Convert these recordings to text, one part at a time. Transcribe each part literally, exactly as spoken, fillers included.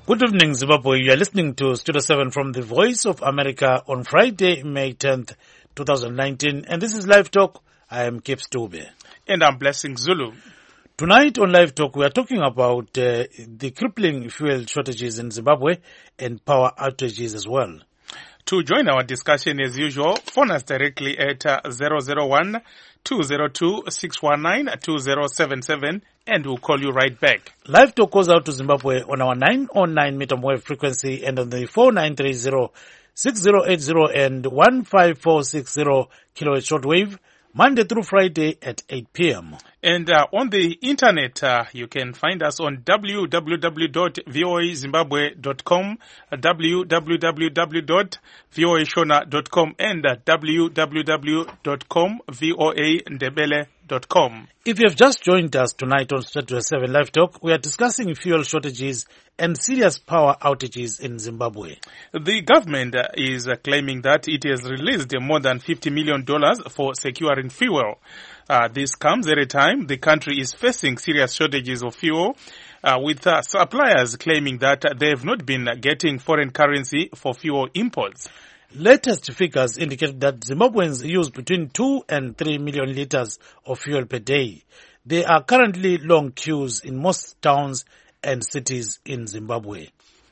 Good evening, Zimbabwe. You are listening to Studio seven from the Voice of America on Friday, May tenth, twenty nineteen. And this is Live Talk. I am Kip Stube. And I'm Blessing Zulu. Tonight on Live Talk, we are talking about uh, the crippling fuel shortages in Zimbabwe and power outages as well. To join our discussion as usual, phone us directly at uh, zero zero one, two zero two, six one nine, two zero seven seven and we'll call you right back. Live Talk goes out to Zimbabwe on our nine oh nine meter wave frequency and on the four nine three zero, six zero eight zero and one five four six zero kilohertz shortwave, Monday through Friday at eight p.m. And uh, on the internet, uh, you can find us on w w w dot v o a zimbabwe dot com, uh, w w w w dot v o a shona dot com, and uh, w w w dot com v o a ndebele dot com. If you have just joined us tonight on Studio seven Live Talk, we are discussing fuel shortages and serious power outages in Zimbabwe. The government uh, is uh, claiming that it has released more than fifty million dollars for securing fuel. Uh, this comes at a time the country is facing serious shortages of fuel, uh, with uh, suppliers claiming that uh, they have not been getting foreign currency for fuel imports. Latest figures indicate that Zimbabweans use between two and three million liters of fuel per day. There are currently long queues in most towns and cities in Zimbabwe.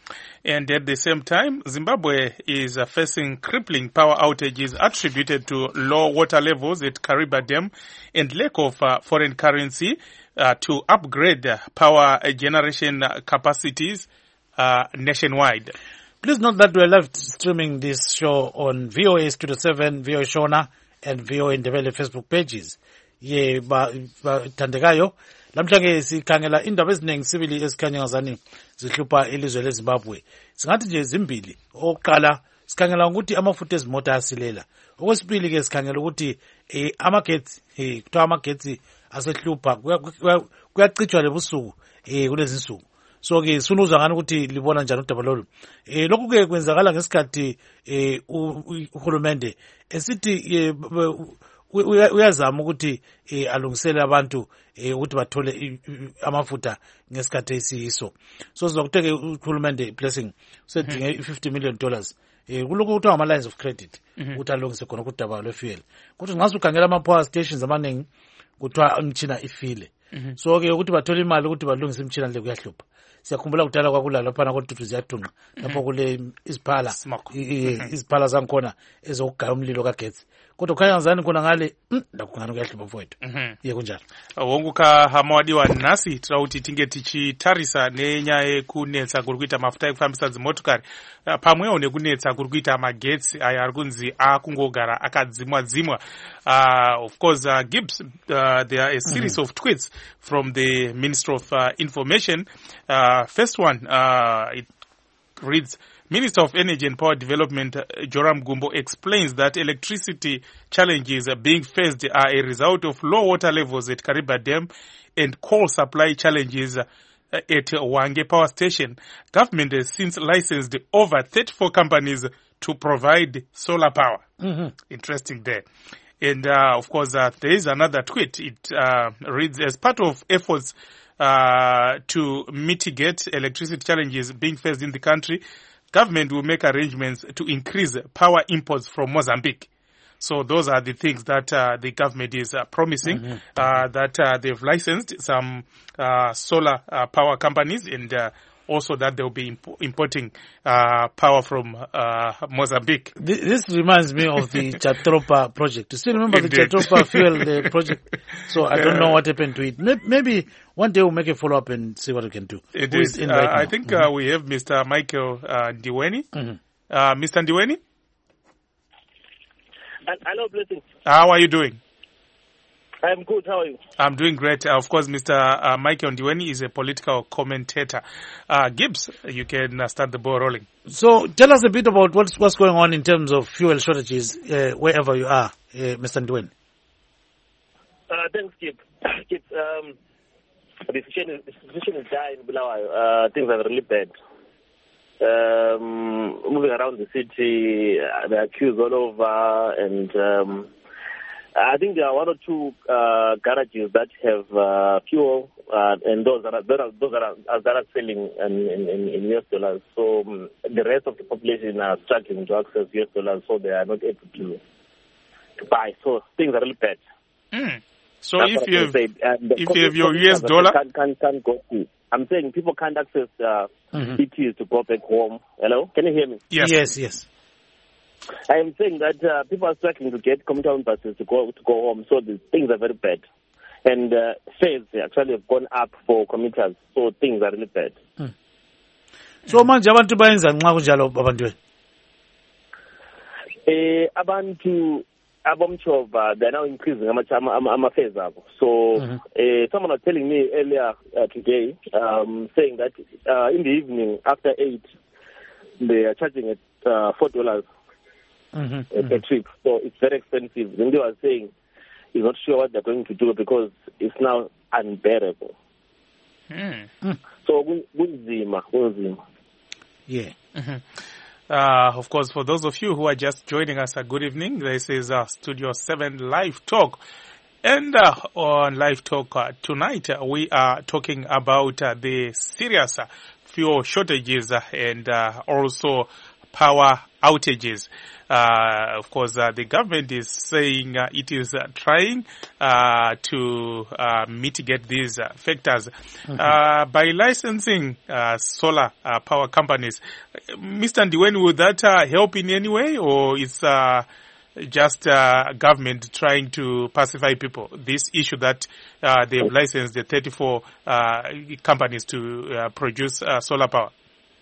And at the same time, Zimbabwe is uh, facing crippling power outages attributed to low water levels at Kariba Dam and lack of uh, foreign currency uh, to upgrade uh, power generation capacities uh, nationwide. Please note that we are live streaming this show on V O A Studio seven, V O A Shona, and V O A Ndebele Facebook pages. Ye ba, ba thandekayo. Lamhlanje sikhangela indaba eziningi sibili esikhanya ngazani zihlupha ilizwe leZimbabwe. Singathi nje zimbili. Oqala sikhangela ukuthi amafutha ezimota asilela. Okwesibili ke sikhangela ukuthi eh amagetsi eh kuthiwa amagetsi asehlupha kuyacitshwa lebusuku eh kulezi insuku. So ke sunuzwa ngani ukuthi libona njani udaba lolu. Eh lokhu ke kwenzakala ngesikhathi eh uhulumende esithi uyazama ukuthi alungisele abantu ukuthi bathole amafutha ngesikhathi esiyiso. So sizokuthe uhulumende Blessing usedinge fifty million dollars kuloko kuthiwa ama lines of credit ukuthi alungise khona kudaba lwefuel. Kuthi nxa ukhangela ama power stations amaningi kuthiwa imtshina ifile. So ke ukuthi bathole imali ukuthi balungise imtshina le kuyahlupha. Siyakhumbula kudala kwakulala lapha nakodudu ziyathunqa lapho kule iziphala iziphala zankhona ezokugaya umlilo kagetsi. Kodwa khaya ngazani khona ngale la kungani kuyahlupha mfowethu. Ye kunjalo. Wonguka hamawadiwa nasi tauti tinge tichitarisa nenyaya yekunetsa kuri kuita mafuta ekufambisa dzimotokari pamwewo nekunetsa kuri kuita magetsi aya ari kunzi akungogara akadzimwa dzimwa. Uh, of course, uh, Gibbs, uh, there are a series mm-hmm. of tweets from the Minister of uh, Information. Uh, first one, uh, it reads, Minister of Energy and Power Development uh, Joram Gumbo explains that electricity challenges uh, being faced are a result of low water levels at Kariba Dam and coal supply challenges uh, at Wange Power Station. Government has since licensed over thirty-four companies to provide solar power. Mm-hmm. Interesting there. And, uh, of course, uh, there is another tweet. It uh, reads, as part of efforts uh, to mitigate electricity challenges being faced in the country, government will make arrangements to increase power imports from Mozambique. So those are the things that uh, the government is uh, promising, mm-hmm. uh, that uh, they've licensed some uh, solar uh, power companies and uh, also that they'll be imp- importing uh, power from uh, Mozambique. This, this reminds me of the Chatropa project. You still remember Indeed. the Chatropa fuel the project? So I don't know what happened to it. Maybe one day we'll make a follow-up and see what we can do. It is. Uh, right I think mm-hmm. uh, we have Mister Michael uh, Ndiweni. Mm-hmm. Uh, Mister Ndiweni? Hello, Blessing. How are you doing? I'm good. How are you? I'm doing great. Uh, of course, Mister Uh, Michael Ndiweni is a political commentator. Uh, Gibbs, you can uh, start the ball rolling. So tell us a bit about what's, what's going on in terms of fuel shortages uh, wherever you are, uh, Mister Ndiweni. Uh, thanks, Kip. Kip, um, the situation is, the situation is dire in Bulawayo. Uh, things are really bad. Um, moving around the city, uh, there are queues all over, and um, I think there are one or two uh, garages that have uh, fuel, uh, and those that are, that are those that are, that are selling in, in, in U S dollars. So um, the rest of the population are struggling to access U S dollars, so they are not able to to buy. So things are really bad. Mm. So That's if you have, if you have your U S dollar, dollar, can't, can't, can't go to. I'm saying people can't access uh, mm-hmm. E Ts to go back home. Hello, can you hear me? Yes, yes, yes. I am saying that uh, people are struggling to get commuter buses to go to go home, so the things are very bad. And uh, fares actually have gone up for commuters, so things are really bad. Mm. So manje abantu bayenza nxa kunjalo abantu wenu? Eh abantu abomchova they're now increasing ama fares abo. So mm-hmm. uh, someone was telling me earlier uh, today um, saying that uh, in the evening after eight they are charging at uh, four dollars. Mm-hmm. A mm-hmm. trip, so it's very expensive. Then they were saying he's not sure what they're going to do because it's now unbearable. Mm. So kunzima, kunzima. Yeah. Mm-hmm. Uh, of course, for those of you who are just joining us, a good evening. This is uh, Studio seven Live Talk. And uh, on Live Talk uh, tonight, uh, we are talking about uh, the serious uh, fuel shortages uh, and uh, also power outages. Uh, of course, uh, the government is saying uh, it is uh, trying uh, to uh, mitigate these uh, factors mm-hmm. uh, by licensing uh, solar uh, power companies. Mister Ndiweni, would that uh, help in any way, or is uh, just uh, government trying to pacify people? This issue that uh, they have licensed the thirty-four uh, companies to uh, produce uh, solar power.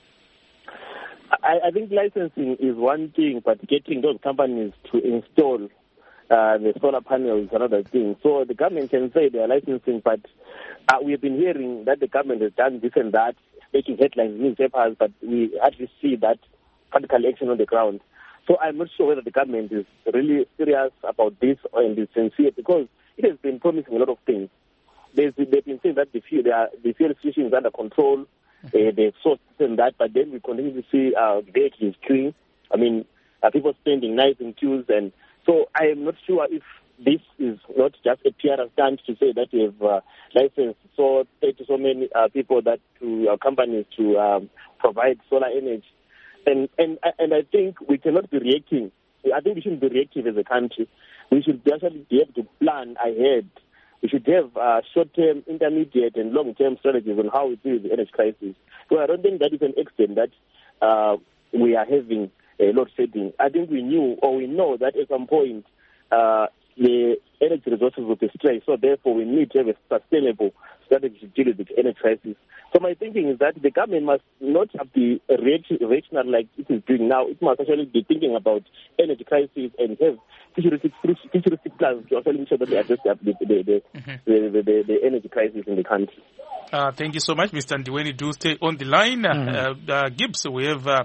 I, I think licensing is one thing, but getting those companies to install uh, the solar panels is another thing. So the government can say they are licensing, but uh, we have been hearing that the government has done this and that, making headlines in newspapers, but we hardly see that practical action on the ground. So I'm not sure whether the government is really serious about this and is sincere, because it has been promising a lot of things. They've, they've been saying that the fuel, the fuel situation is under control. Uh, they've sought and that, but then we continue to see uh, vehicles queuing. I mean, uh, people spending nights in queues, and so I am not sure if this is not just a P R stunt to say that they've uh, licensed so to so many uh, people that to uh, companies to um, provide solar energy, and and and I think we cannot be reacting. I think we shouldn't be reactive as a country. We should actually be able to plan ahead. We should have uh, short-term, intermediate, and long-term strategies on how we deal with the energy crisis. So I don't think that is an extent that uh, we are having a load shedding. I think we knew or we know that at some point uh, the energy resources will be stretched. So therefore, we need to have a sustainable strategy to deal with the energy crisis. So my thinking is that the government must not be reactionary like it is doing now. It must actually be thinking about energy crisis and have futuristic, futuristic plans to actually make sure that they address the, the, the, mm-hmm. the, the, the, the energy crisis in the country. Uh, thank you so much, Mister Ndiweni. Do stay on the line. Mm-hmm. uh, uh, Gibbs, we have uh,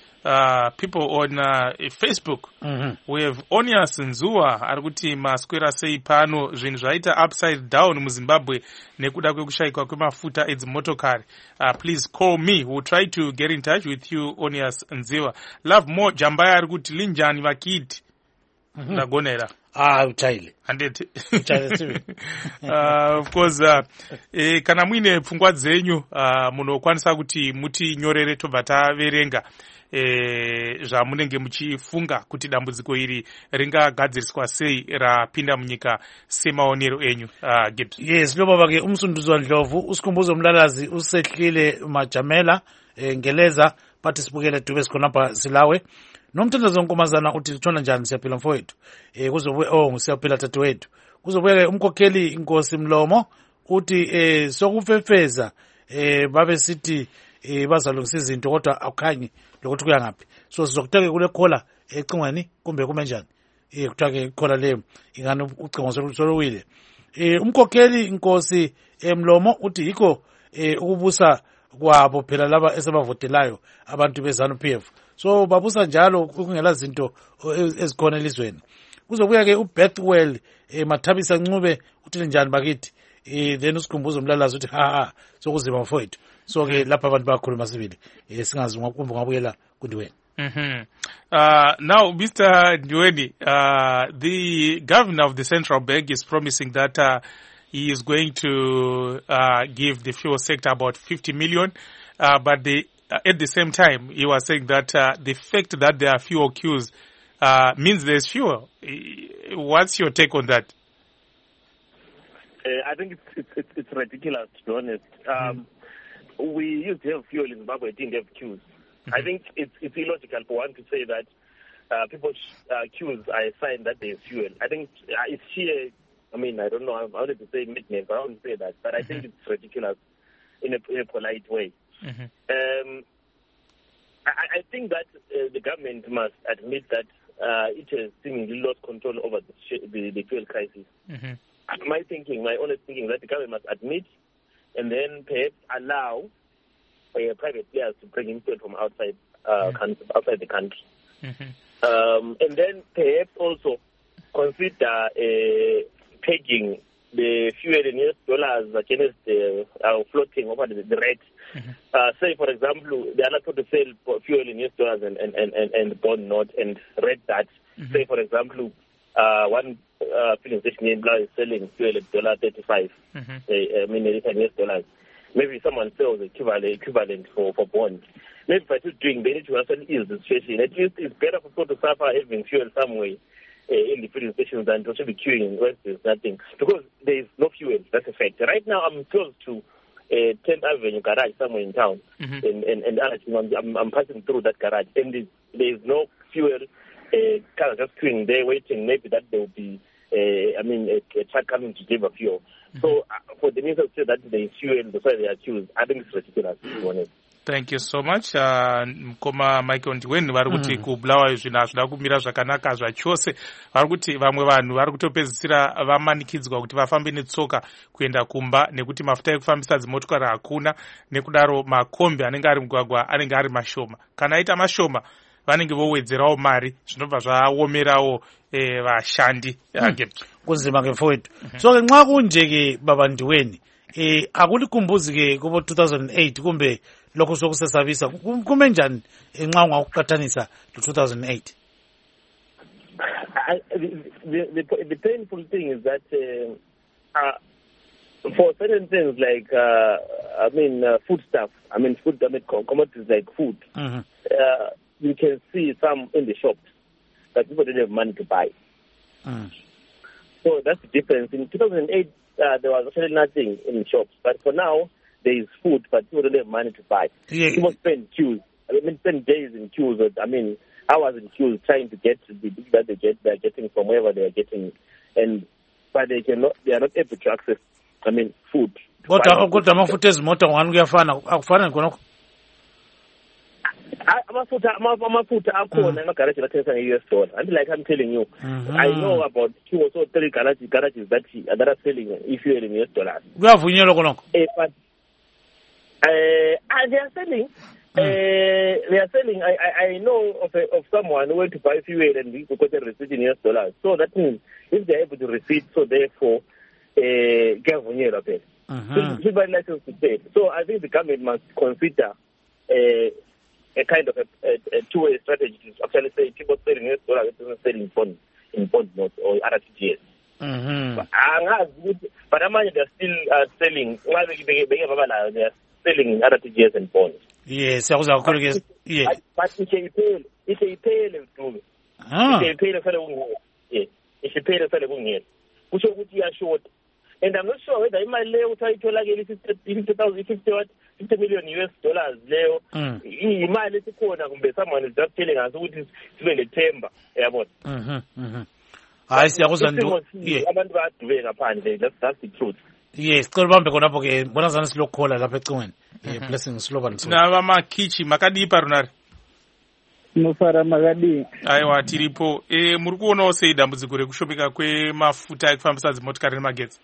uh, people on uh, Facebook. Mm-hmm. We have Onias Nzuwa arikuti maswera sei pano zvinhu zvaita upside down muZimbabwe nekuda kwekushayikwa kwemafuta edzimotokari. Uh, please call me. We'll try to get in touch with you, Onias Nzuwa. Love more Jambaya arikuti linjani vakiti. Mm-hmm. Ndagonera. Ah, uchaile. Handeti. Uchaile. uh, of course, uh, eh, kana muine pfungwa dzenyu uh, munokwanisa kuti muti nyorere tobva taverenga eh, zvamunenge muchifunga kuti dambudziko iri ringagadziriswa sei rapinda munyika semaonero enyu. uh, Gibbs. Yes, lo baba ke umsunduzo Ndlovu usikhumbuzo umlalazi usehlile majamela eh, ngeleza bathi sibukele dube sikhonapha silawe. Nomthandazo nkomazana uthi litshona njani siyaphila mfowethu. Eh kuzobuye oh siyaphila tatewethu. Kuzobuye umkhokheli inkosi Mlomo uthi eh sokufefeza eh babe sithi eh bazalungisa izinto kodwa akukhanyi lokuthi kuya ngapi. So sizokutake kule khola ecingweni kumbe kume njani. Eh kuthake khola le ingane ucingo solowile. Eh umkhokheli inkosi eMlomo uthi yikho eh ukubusa kwabo phela laba esebavotelayo abantu beZANU P F. So babusa njalo kungela zinto ezikhona elizweni. Kuzobuya ke uBethwell eh Mathabisa Ncube uthi njani bakithi. Eh then usikhumbuzo umlalazi uthi ha ha sokuzima mfowethu. So ke lapha abantu bakhuluma sibili. Eh singazi ngokumva ngabuyela kuNdiweni. Mm-hmm. Uh, now, Mister Ndweni, uh, the governor of the central bank is promising that uh, he is going to uh, give the fuel sector about fifty million, uh, but the, uh, at the same time, he was saying that uh, the fact that there are fuel queues uh, means there's fuel. What's your take on that? Uh, I think it's, it's it's ridiculous, to be honest. Um, mm. We used to have fuel in Zimbabwe, didn't have queues. Mm-hmm. I think it's it's illogical for one to say that uh, people's uh, queues are a sign that there's fuel. I think uh, it's sheer, I mean, I don't know, I wanted to say midness, but I won't say that. But I mm-hmm. think it's ridiculous in a, in a polite way. Mm-hmm. Um, I, I think that uh, the government must admit that uh, it has seemingly lost control over the, sh- the, the fuel crisis. Mm-hmm. My thinking, my honest thinking, that the government must admit and then perhaps allow uh, private players to bring in fuel from outside uh, mm-hmm. country, outside the country. Mm-hmm. Um, and then perhaps also consider uh, pegging the fuel in U S dollars against the uh, floating over the, the rate. Mm-hmm. Uh, say, for example, they are not going to sell fuel in U S dollars and, and, and, and, and bond note and rate that. Mm-hmm. Say, for example, uh, one uh, filling station in Blau is selling fuel at one dollar thirty-five. Mm-hmm. uh, I mean, it's in U S dollars. Maybe someone sells equivalent, equivalent for, for bonds. Maybe by doing, they need to actually ease the situation. At least it's better for people to suffer having fuel some way uh, in the filling stations than to actually be queuing where there's nothing. Because there is no fuel, that's a fact. Right now, I'm close to uh, tenth Avenue garage somewhere in town. Mm-hmm. And, and, and I'm, I'm passing through that garage. And there is no fuel. Uh, cars just queuing there, waiting. Maybe that there will be, uh, I mean, a, a truck coming to deliver fuel. Mm-hmm. So uh, for the minister to say that there is fuel, that's why they are accused, I think it's ridiculous, to be honest. Thank you so much. Uh, Mkoma Michael Ndweni vari kuti kubulawa zvinhu hazvida kumira zvakanaka zvachose. Vari kuti vamwe vanhu vari kutopedzisira vamanikidzwa kuti vafambe netsoka kuenda kumba nekuti mafuta ekufambisa dzimotokari hakuna, nekudaro makombi anenge ari mugwagwa anenge ari mashoma. Kana aita mashoma vanenge vowedzerawo mari zvinobva zvaomerawo eh, vashandi ake kunzima ke mfowethu. So ke nxa kunje ke baba Ndweni eh akulikumbuzi ke kubo two thousand eight kumbe lokho sokusesabisa kume njani nxa ungakuqathanisa to two thousand eight? The, the, the painful thing is that uh, uh, for certain things like uh, I mean uh, food stuff, I mean food, I mean commodities like food, mm-hmm. uh, you can see some in the shops that people didn't have money to buy. Mm. So that's the difference. In two thousand eight, uh, there was actually nothing in the shops, but for now there is food, but people don't have money to buy. Yeah. People spend queues. I mean, spend days in queues. I mean, hours in queues trying to get the goods that they get. They're getting from wherever they are getting, and but they cannot. They are not able to access. I mean, food. Kodwa kodwa mafuta ezimoto ngani kuyafana akufana khonokho. Amafuta amafuta akhona emagaraji athengisa nge-U S dollar. And like I'm telling you, mm-hmm. I know about two or so three garages garages that that are selling fuel in U S dollars. Kuyavunyelwa khonokho. Eh, but uh, they are selling. Mm. Uh, they are selling. I, I, I know of a, of someone who went to buy fuel and he got a receipt in U S dollars. So that means if they are able to receipt, so therefore, uh, Gavunyela pay. Should buy license to pay. So I think the government must consider uh, a kind of a, a, a two-way strategy to actually say people selling U S dollars, people selling bond in bond notes or R T G S. Mm-hmm. But, but they are still uh, selling. They are selling R T G S and bonds. Yes, I was out against. Yeah. But if you pay, if you pay them to, if you pay the fellow, yeah, if you pay the fellow here, which would be short. And I'm not sure whether in my leo try to like fifty thousand, fifty million U S dollars leo. In my little corner, someone is just telling us what is really timber. Yeah, but. Mm-hmm. I see. I was under. Yeah. That's the truth. Yes, kolbambe konapo ke bona zana silokhola lapha ecingweni. Eh blessing slogan so. Na vama kichi makadipa runari. Nofara magadi. Aiwa tiripo eh muri kuonawo sei dambudziko rekushopeka kwemafuta ekufambisa dzimotokari nemagetsi?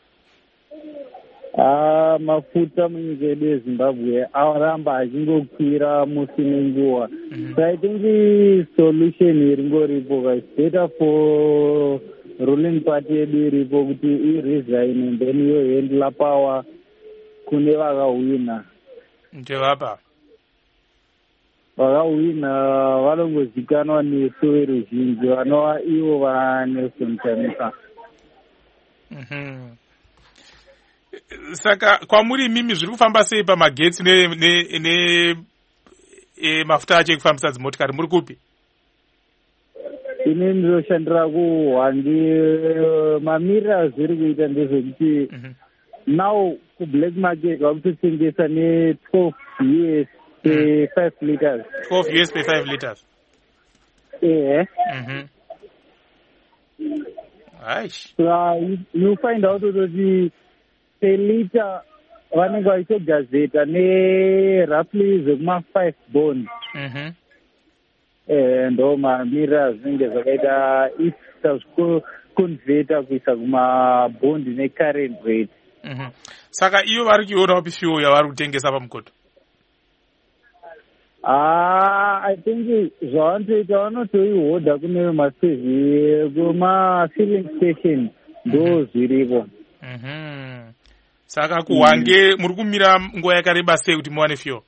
Ah, mafuta munyika yedu yeZimbabwe aramba achingokwira musi nenguva. So I think the solution iringoripo guys. Better for ruling party yedu iripo kuti iresign and then yo handle power kune vakawina. Ndevapa. vakahwina vanongozikanwa nesu veruzhinji vanova ivo vaNelson Chamisa. Mm-hmm. Saka kwamuri mimi zviri kufamba sei pamagetsi ne, ne, ne e, mafuta acho ekufambisa dzimotikari muri kupi? Ine ndoshandira kuhwandi mamirira zviri kuita ndezvekuti mm-hmm. now kublack market vakutotengesa ne twelve U S per five liters. twelve U S per five liters. Yeah. Mhm. Aish. So uh, you, you find out that per liter vanenge vachitogazeta ne roughly zvekuma five bond. Mhm. Eh ndo mamirira zvinenge zvakaita if tazvikonveta kuisa kuma bond ne current rate. Mhm. Saka iyo vari kuiona upi fuel yavari kutengesa pamukoto? Ah, I think zvavanotoita vanotoihodha kune masevi kuma-filling station ndo zviripo. Mhm. Saka kuhwange muri kumira nguva yakareba sei kuti muwane fuel?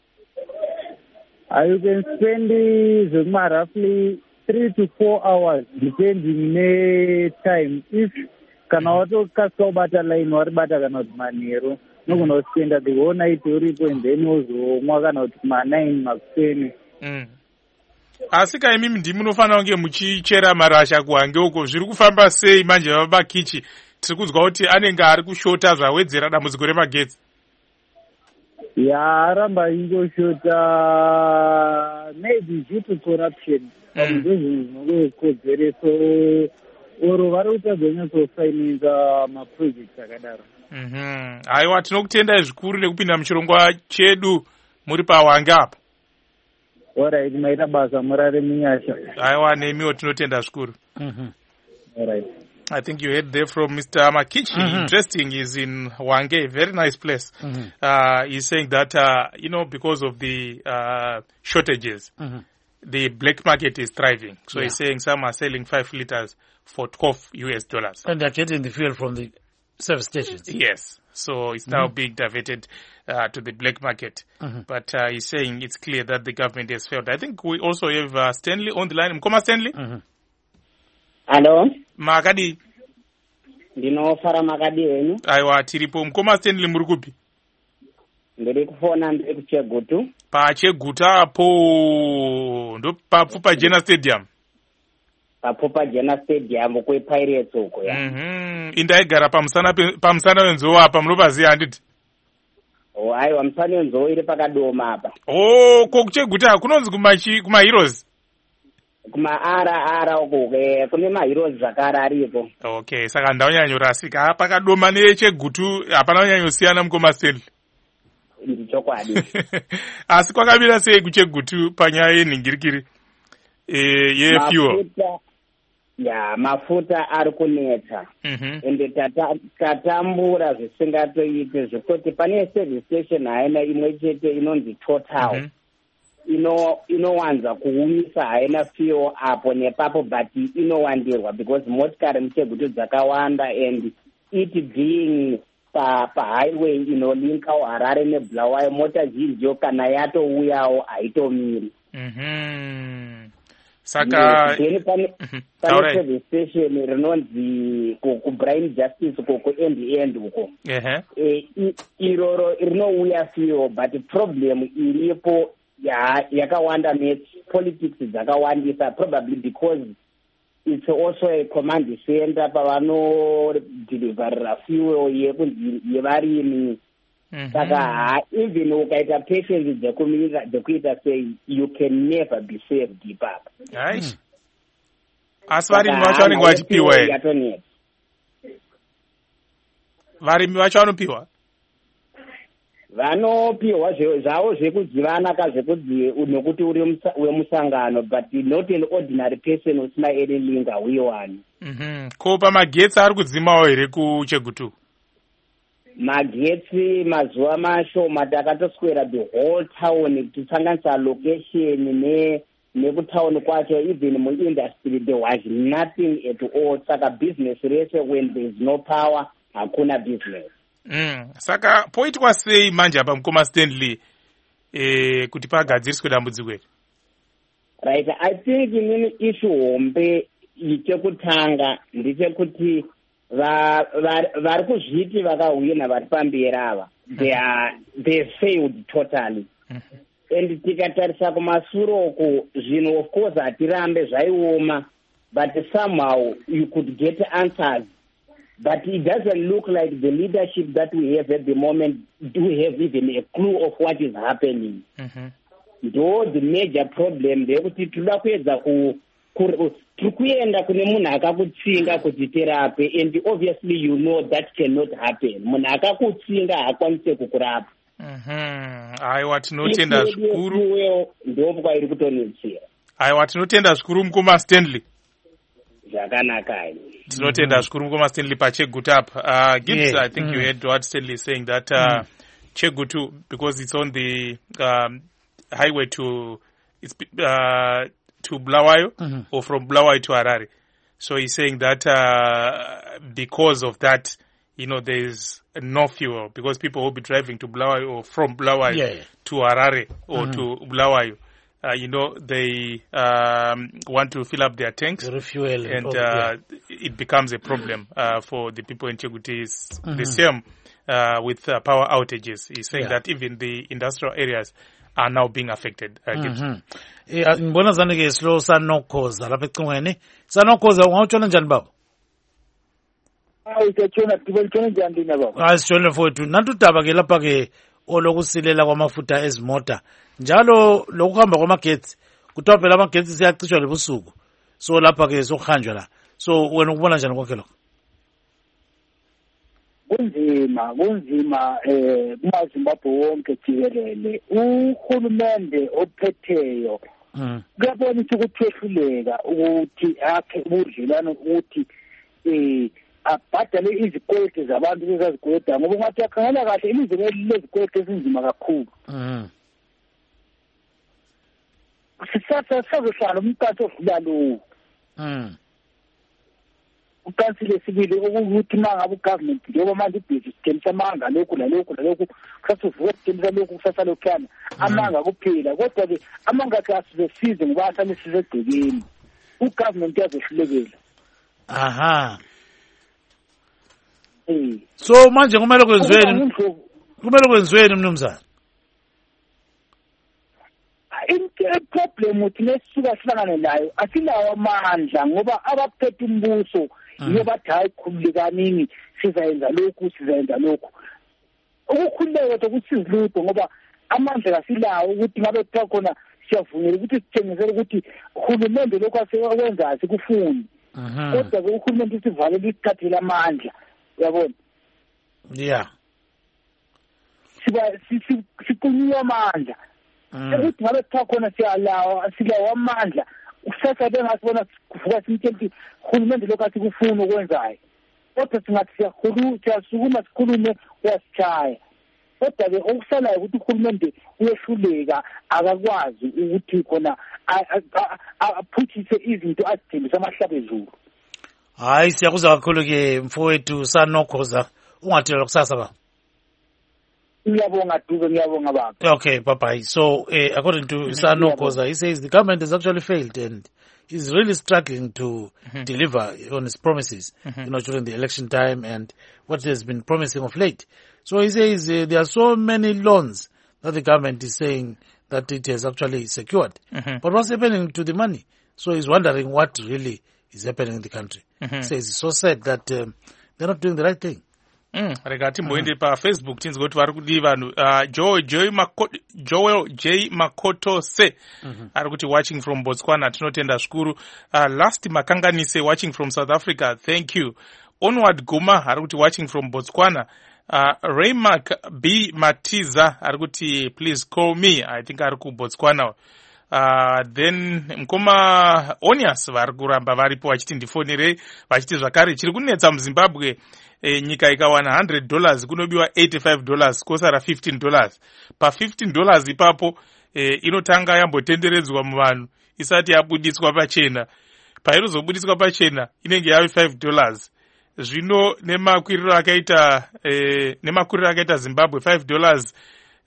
Uh, you can spend zvekuma roughly three to four hours depending ne time. If kana watokasika kubata line waribata kana kuti manheru nogona kuspenda the whole night uripo and then wozomwa kana kuti kuma nine makuseni. Mm. Asi kai mimi ndimi munofanira kunge muchichera marasha kuhwange uko zviri kufamba sei manje vabakichi tiri kunzwa kuti anenge ari kushota zvawedzera dambudziko remagetsi? Ya aramba ingoshota maybe due to corruption. Ndizvo zvinokodzeresa oro vari kutadzanyatsofinansa maprojects akadaro. Mhm. Aiwa tinokutendai zvikuru nekupinda muchirongwa chedu muri pahwange apa. Alright, maita basa murare munyasha. Aiwa nemiwo tinotenda zvikuru. Mhm. Alright. I think you heard there from Mister Makichi. Mm-hmm. Interesting. He's in Hwange, very nice place. Mm-hmm. Uh, he's saying that, uh, you know, because of the uh, shortages, mm-hmm. the black market is thriving. So yeah. He's saying some are selling five liters for twelve U S dollars. And they're getting the fuel from the service stations. Yes. So it's now mm-hmm. being diverted uh, to the black market. Mm-hmm. But uh, he's saying it's clear that the government has failed. I think we also have uh, Stanley on the line. Mkoma Stanley? Mm-hmm. Hello? Makadi? Ndinofara makadi wenu. Aiwa tiripo. Mkoma Stanley muri kupi? Ndiri kufona ndiri kuChegutu. Pa Chegutu apo ndo papo pa Jena Stadium. Papo pa Jena Stadium kwe Pirates uko ya. Mhm. Indaigara pamusana pamusana wenzoo apa munopaziya handiti? Oh aiwa musana wenzoo iri pakadoma apa. Oh ko kuChegutu kunonzi kumachi kuma Heroes. Kuma ara ara uko kune ma Heroes zakara aripo. Okay, saka ndaunyanyorasika apa pakadoma neChegutu hapana unyanyosiyana Mkoma Stanley. Ndichokwadi. Asi kwakamira sei kuChegutu panyaya yenhingirikiri eh yefuel? Ya mafuta ari kunetsa. Mhm. Ende tata tatambura zvisingatoite zvekuti pane service station haina imwe chete inonzi Total. Mm-hmm. ino inowanza kuumisa haina fuel apo nepapo but inowandirwa because motikari muChegutu dzakawanda and it being pa pahighway inolinka Harare neBulawayo mota zhinji kana yatouyawo haitomiri. Mhm. Saka then pane pane service station rinonzi ku Brian Justice ku ku end end uko. Ehe. Eh iroro rinouya fuel but problem iripo ya yakawanda met politics dzakawandisa probably because it's also a command center pavano deliver fuel yekunzi yevarimi. Saka even ukaita patience dzekumira dzekuita sei you can never be saved ipapa. Aish. Asi varimi vacho vanenge vachipiwa here. Varimi vacho vanopiwa? Vanopiwa zvavo zvekudzivana kazvekudzi nekuti uri wemusangano but not an ordinary person usina any linga uyowani. Mhm. Ko pamagetsi ari kudzimawo here kuChegutu? Magetsi mazuva mashoma takatoswera the whole town tisanganisa location ne nekutauni kwacho even muindustry there was nothing at all. Saka business rese when there is no power hakuna business. Mm. Saka poitwa sei manje apa Mkoma Stanley e, kuti pagadziriswe dambudziko iri? Right, I think inini issue hombe chekutanga ndechekuti vari kuzviti vakahwina vari pamberi ava they are they failed totally. Mm-hmm. And tikatarisa kumasuro uku zvinhu of course hatirambe zvaioma, but somehow you could get answers, but it doesn't look like the leadership that we have at the moment do have even a clue of what is happening. Mm-hmm. Though the major problem ndekuti toda kuedza ku tiri kuenda kune munhu akakutsinga kuti tirape, and obviously you know that cannot happen. Munhu akakutsinga haakwanise kukurapa. Aiwa, tinotenda zvikuru. Ndopwa iri kutonetsera. Aiwa, tinotenda zvikuru mukoma Stanley. Zvakanaka. Tinotenda zvikuru mukoma Stanley paChegutu apa. Uh, Gibbs, yeah. I think mm. you heard what Stanley is saying that uh, mm. Chegutu, because it's on the um, highway to it's uh, to Bulawayo, mm-hmm. or from Bulawayo to Harare. So he's saying that uh, because of that, you know, there's no fuel because people will be driving to Bulawayo or from Bulawayo yeah, yeah. to Harare or mm-hmm. to Bulawayo. Uh, you know, they um, want to fill up their tanks, the refuel, and oh, uh, yeah. it becomes a problem uh, for the people in Chegutu. It's mm-hmm. the same uh, with uh, power outages. He's saying yeah. that even the industrial areas are now being affected. Uh, ngibona zani ke slow Sanokhoza lapha ecingweni. Sanokhoza ungawutshona njani baba? Hayi ketshona tibelitshona njani dina baba? Hayi sitshone mfowethu. Nantu udaba ke lapha ke olokusilela kwamafutha ezimota. Njalo lokuhamba kwamagetsi kuthiwa phela amagetsi siyacishwa lebusuku. So lapha ke sokuhanjwa la. So wena ukubona njani konke lokho? Kunzima, kunzima eh kumaZimbabwe wonke jikelele. Uhulumende ophetheyo kuyabona ukuthi uhluleka ukuthi akhe ubudlelwano ukuthi eh abhadale izikweletu zabantu bezazikweleta ngoba ngathi akhangela kahle ilizwe lezikweletu ezinzima kakhulu. Mhm. Sisatha sazohlala umnkathi ovula lo. Mhm. Ukansile sibili ukuthi mangabe ugovernment njengoba manje ibhizi sithemisa amanga lokhu lalokhu lalokhu kusasuvuka sithemisa lokhu kusasa lokhana amanga kuphela kodwa ke amanga kasizesize ngoba asale sizegcekeni ugovernment yazehlulekela. Aha. So manje kumele kwenziweni kumele kwenziweni mnumzana? Into problem uthi lesisuka sihlangane nayo asilawo amandla ngoba abaphethe umbuso yibo bathi hayi khululekanini sizayenza lokhu sizayenza lokhu. Ukukhululeka ukuthi ngoba amandla kasilawo ukuthi ngabe kuthiwa khona siyavumela ukuthi sithengisele ukuthi uhulumende lokhu asekwenza sikufuni. Kodwa ke uhulumende isivalele isithathele amandla uyabona. Yeah. Siba sikunyiwa amandla. Ukuthi ngabe kuthiwa khona siyalawa silawa amandla usasa bengasibona kuvuka simtshela uhulumende lokho asikufuni ukwenzayo. Kodwa singathi siyakhulu siyasukuma sikhulume uyasichaya. Kodwa ke okusalayo ukuthi uhulumende uyehluleka akakwazi ukuthi khona aphuthise izinto azithembisa amahlaba ezulu. Hayi siyakuza kakhulu ke mfowethu Sanokhoza ungathela kusasa ba. Ngiyabonga Dube, ngiyabonga baba. Okay, bye-bye. So, uh, according to Sanokhoza, he says the government has actually failed and is really struggling to mm-hmm. deliver on its promises, mm-hmm. you know, during the election time and what it has been promising of late. So he says uh, there are so many loans that the government is saying that it has actually secured. Mm-hmm. But what's happening to the money? So he's wondering what really is happening in the country. Mm-hmm. He says it's so sad that um, they're not doing the right thing. Mm, rega timboende pa Facebook tinzi kuti vari kudi vanhu uh, Joel J Makoto Joel J Makoto se mm-hmm. ari kuti watching from Botswana tinotenda zvikuru. Uh, last makanganise watching from South Africa, thank you. Onward Guma ari kuti watching from Botswana. Uh, Raymark B Matiza ari kuti please call me, I think ari ku Botswana. Uh, then mkoma Onias vari kuramba varipo vachiti ndifonere vachiti zvakare chiri kunetsa muZimbabwe. E, nyika ikawana one hundred dollars kunobiwa eighty-five dollars kosara fifteen dollars. Pa fifteen dollars ipapo e, inotanga yambotenderedzwa muvanhu isati yabudiswa pachena. Pa inozobudiswa pachena inenge yave five dollars. Zvino nemakwiriro akaita e, nemakwiriro akaita Zimbabwe five dollars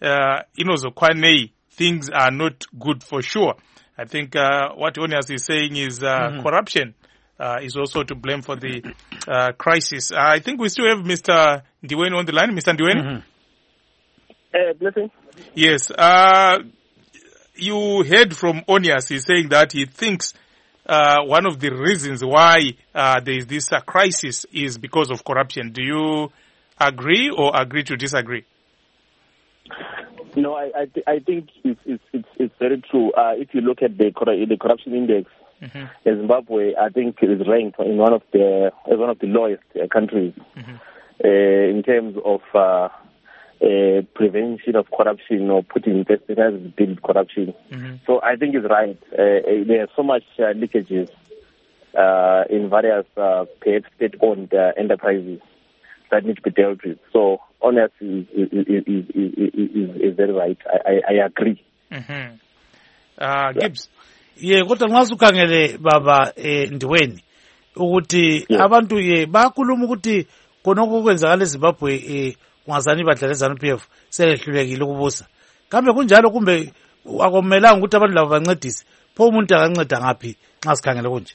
uh, inozokwanei, things are not good for sure. I think uh, what Onias is saying is uh, mm-hmm. corruption uh, is also to blame for the uh, crisis. Uh, I think we still have Mister Ndiweni on the line. Mister Ndiweni? Mm-hmm. Uh, blessing. Yes. Uh, you heard from Onias. He's saying that he thinks uh, one of the reasons why uh, there is this uh, crisis is because of corruption. Do you agree or agree to disagree? No, I I, th- I think it's, it's it's it's very true. Uh, if you look at the the corruption index, mm-hmm. Zimbabwe, I think, is ranked in one of the as one of the lowest uh, countries mm-hmm. uh, in terms of uh, uh, prevention of corruption or putting pesticides to deal with corruption. Mm-hmm. So I think it's right. Uh, there are so much uh, leakages uh, in various uh, state-owned uh, enterprises that need to be dealt with. So honestly, is is is is, is very right. I I, I agree. Mm-hmm. Uh, Gibbs. Ye kodwa nxa ukhangele baba eh Ndiweni ukuthi abantu ye bakhuluma ukuthi konke kwenzakala eZimbabwe eh ungazani badlala eZANU-P F selehlulekile ukubusa. Kambe kunjalo kumbe akumelanga ukuthi abantu labo bancedise. Pho umuntu akanceda ngaphi nxa sikhangele kunje?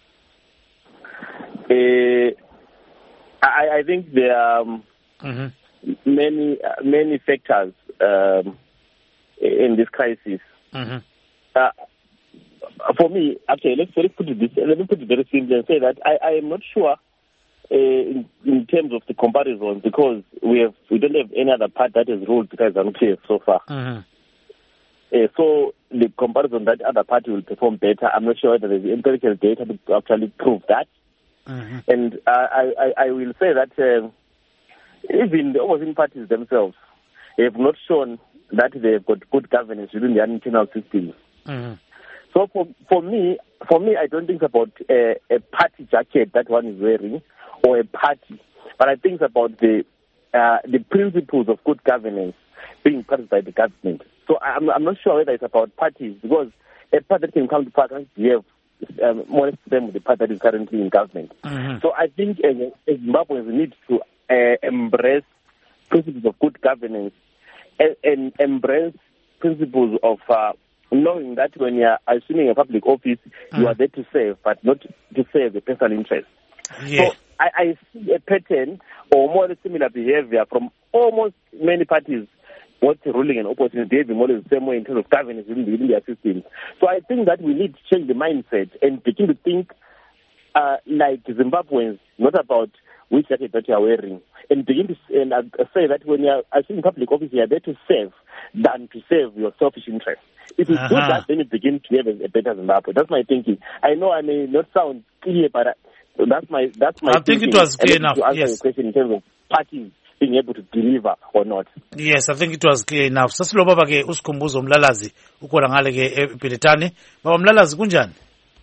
Eh I, I think there are um, mm-hmm. many uh, many factors um, in this crisis. Mm-hmm. Uh, for me, okay, let's, let's put it this. Let me put it very simply and say that I, I am not sure uh, in, in terms of the comparison because we have we don't have any other part that has ruled besides ZANU-P F so far. Mm-hmm. Uh, so the comparison that other party will perform better, I'm not sure whether there is empirical data to actually prove that. Mm-hmm. And uh, I, I, I will say that uh, even the opposing parties themselves have not shown that they have got good governance within their internal systems. Mm-hmm. So for for me, for me, I don't think about a, a party jacket that one is wearing or a party, but I think about the uh, the principles of good governance being practiced by the government. So I'm I'm not sure whether it's about parties because a party that can come to power can behave Um, more or less the same with the party that is currently in government. Mm-hmm. So I think uh, Zimbabweans need to uh, embrace principles of good governance and, and embrace principles of uh, knowing that when you are assuming a public office, mm-hmm. you are there to serve, but not to serve the personal interest. Yeah. So I, I see a pattern or more or less similar behavior from almost many parties, both ruling and opposition, behaving more or less the same way in terms of governance within, within their systems. So I think that we need to change the mindset and begin to think uh, like Zimbabweans, not about which jacket that you are wearing, and begin to and, uh, say that when you are assuming public office, you are there to serve than to serve your selfish interests. If you uh-huh. do that, then you begin to have a, a better Zimbabwe. That's my thinking. I know I may not sound clear, but I, that's my that's my. I thinking. think it was clear enough. To answer yes. your question in terms of parties being able to deliver or not. Yes, I think it was clear enough. Sasilo baba ke usikhumbuzo umlalazi ukona ngale ke ePilitani. Baba umlalazi kunjani?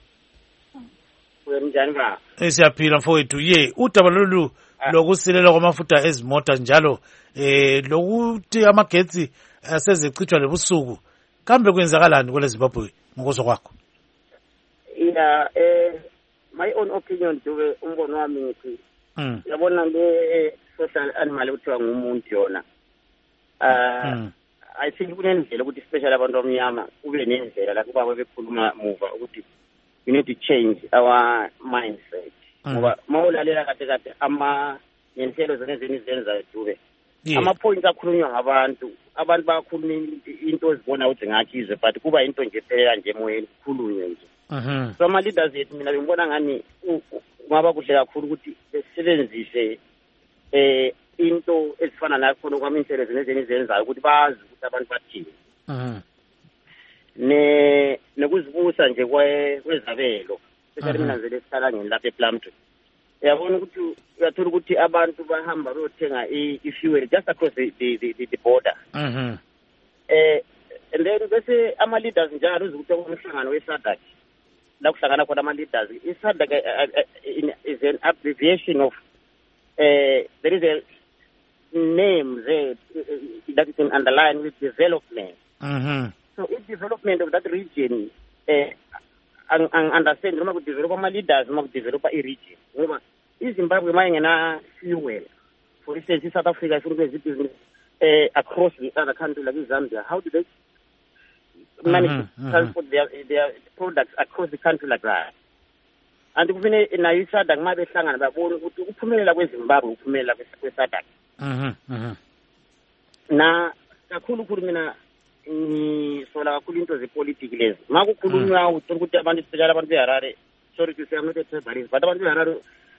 Kunjani ba? Esiyaphila mfowethu. Ye, udaba lolu lokusilela kwamafutha ezimota njalo eh lokuthi amagetsi asezicithwa lebusuku. Kambe kwenzakalani kwele Zimbabwe ngokuzo kwakho? Yeah, eh my own opinion duwe umbono wami ngithi mm. yabona le social animal uthiwa ngumuntu yona. Uh mm. I think kunendlela ukuthi especially abantu omnyama kube nendlela la kuba bekhuluma muva ukuthi we need to change our mindset. Ngoba mm. mawulalela kade kade ama ngenhlelo zenezeni izenza duwe. Yeah. Ama points akhulunywa ngabantu abantu bayakhuluma into ezibona ukuthi ngakhize but kuba into nje phela nje emoyeni kukhulunywe nje. Mhm. So ama leaders yethu mina ngibona ngani ngaba kuhle kakhulu ukuthi besebenzise eh into ezifana nakhona kwamintshelo zenezeni izenzayo ukuthi bazi ukuthi abantu bathini. Mhm. Ne nokuzibusa nje kwezabelo. Especially mina nje lesithala ngelapha ePlumtree. Yabona ukuthi uyathola ukuthi abantu bahamba bayothenga i-fuel just across the the the, the border. Mhm. Eh and then bese ama leaders njalo uzukuthi umhlangano weSADC la kuhlangana khona ama leaders iSADC is an abbreviation of uh, there is a name there that is underlined with development. Mhm. So if development of that region eh ang ang understand noma ku develop ama leaders noma ku develop a region ngoba iZimbabwe mayengena fuel for instance iSouth Africa ifuna ukwenza business uh, across the other country like Zambia, how do they manage Mm-hmm, to transport their, their products across the country like that? And kufine nayo iSADC uma behlangana babona ukuthi ukuphumelela kweZimbabwe ukuphumelela kweSADC. Mhm. Mhm. Na kakhulu khulu mina ngisola kakhulu into zepolitiki lezi. Ma kukhulunywa uthola ukuthi abantu sibekala abantu beHarare, sorry to say I'm not a tribalist, but abantu beHarare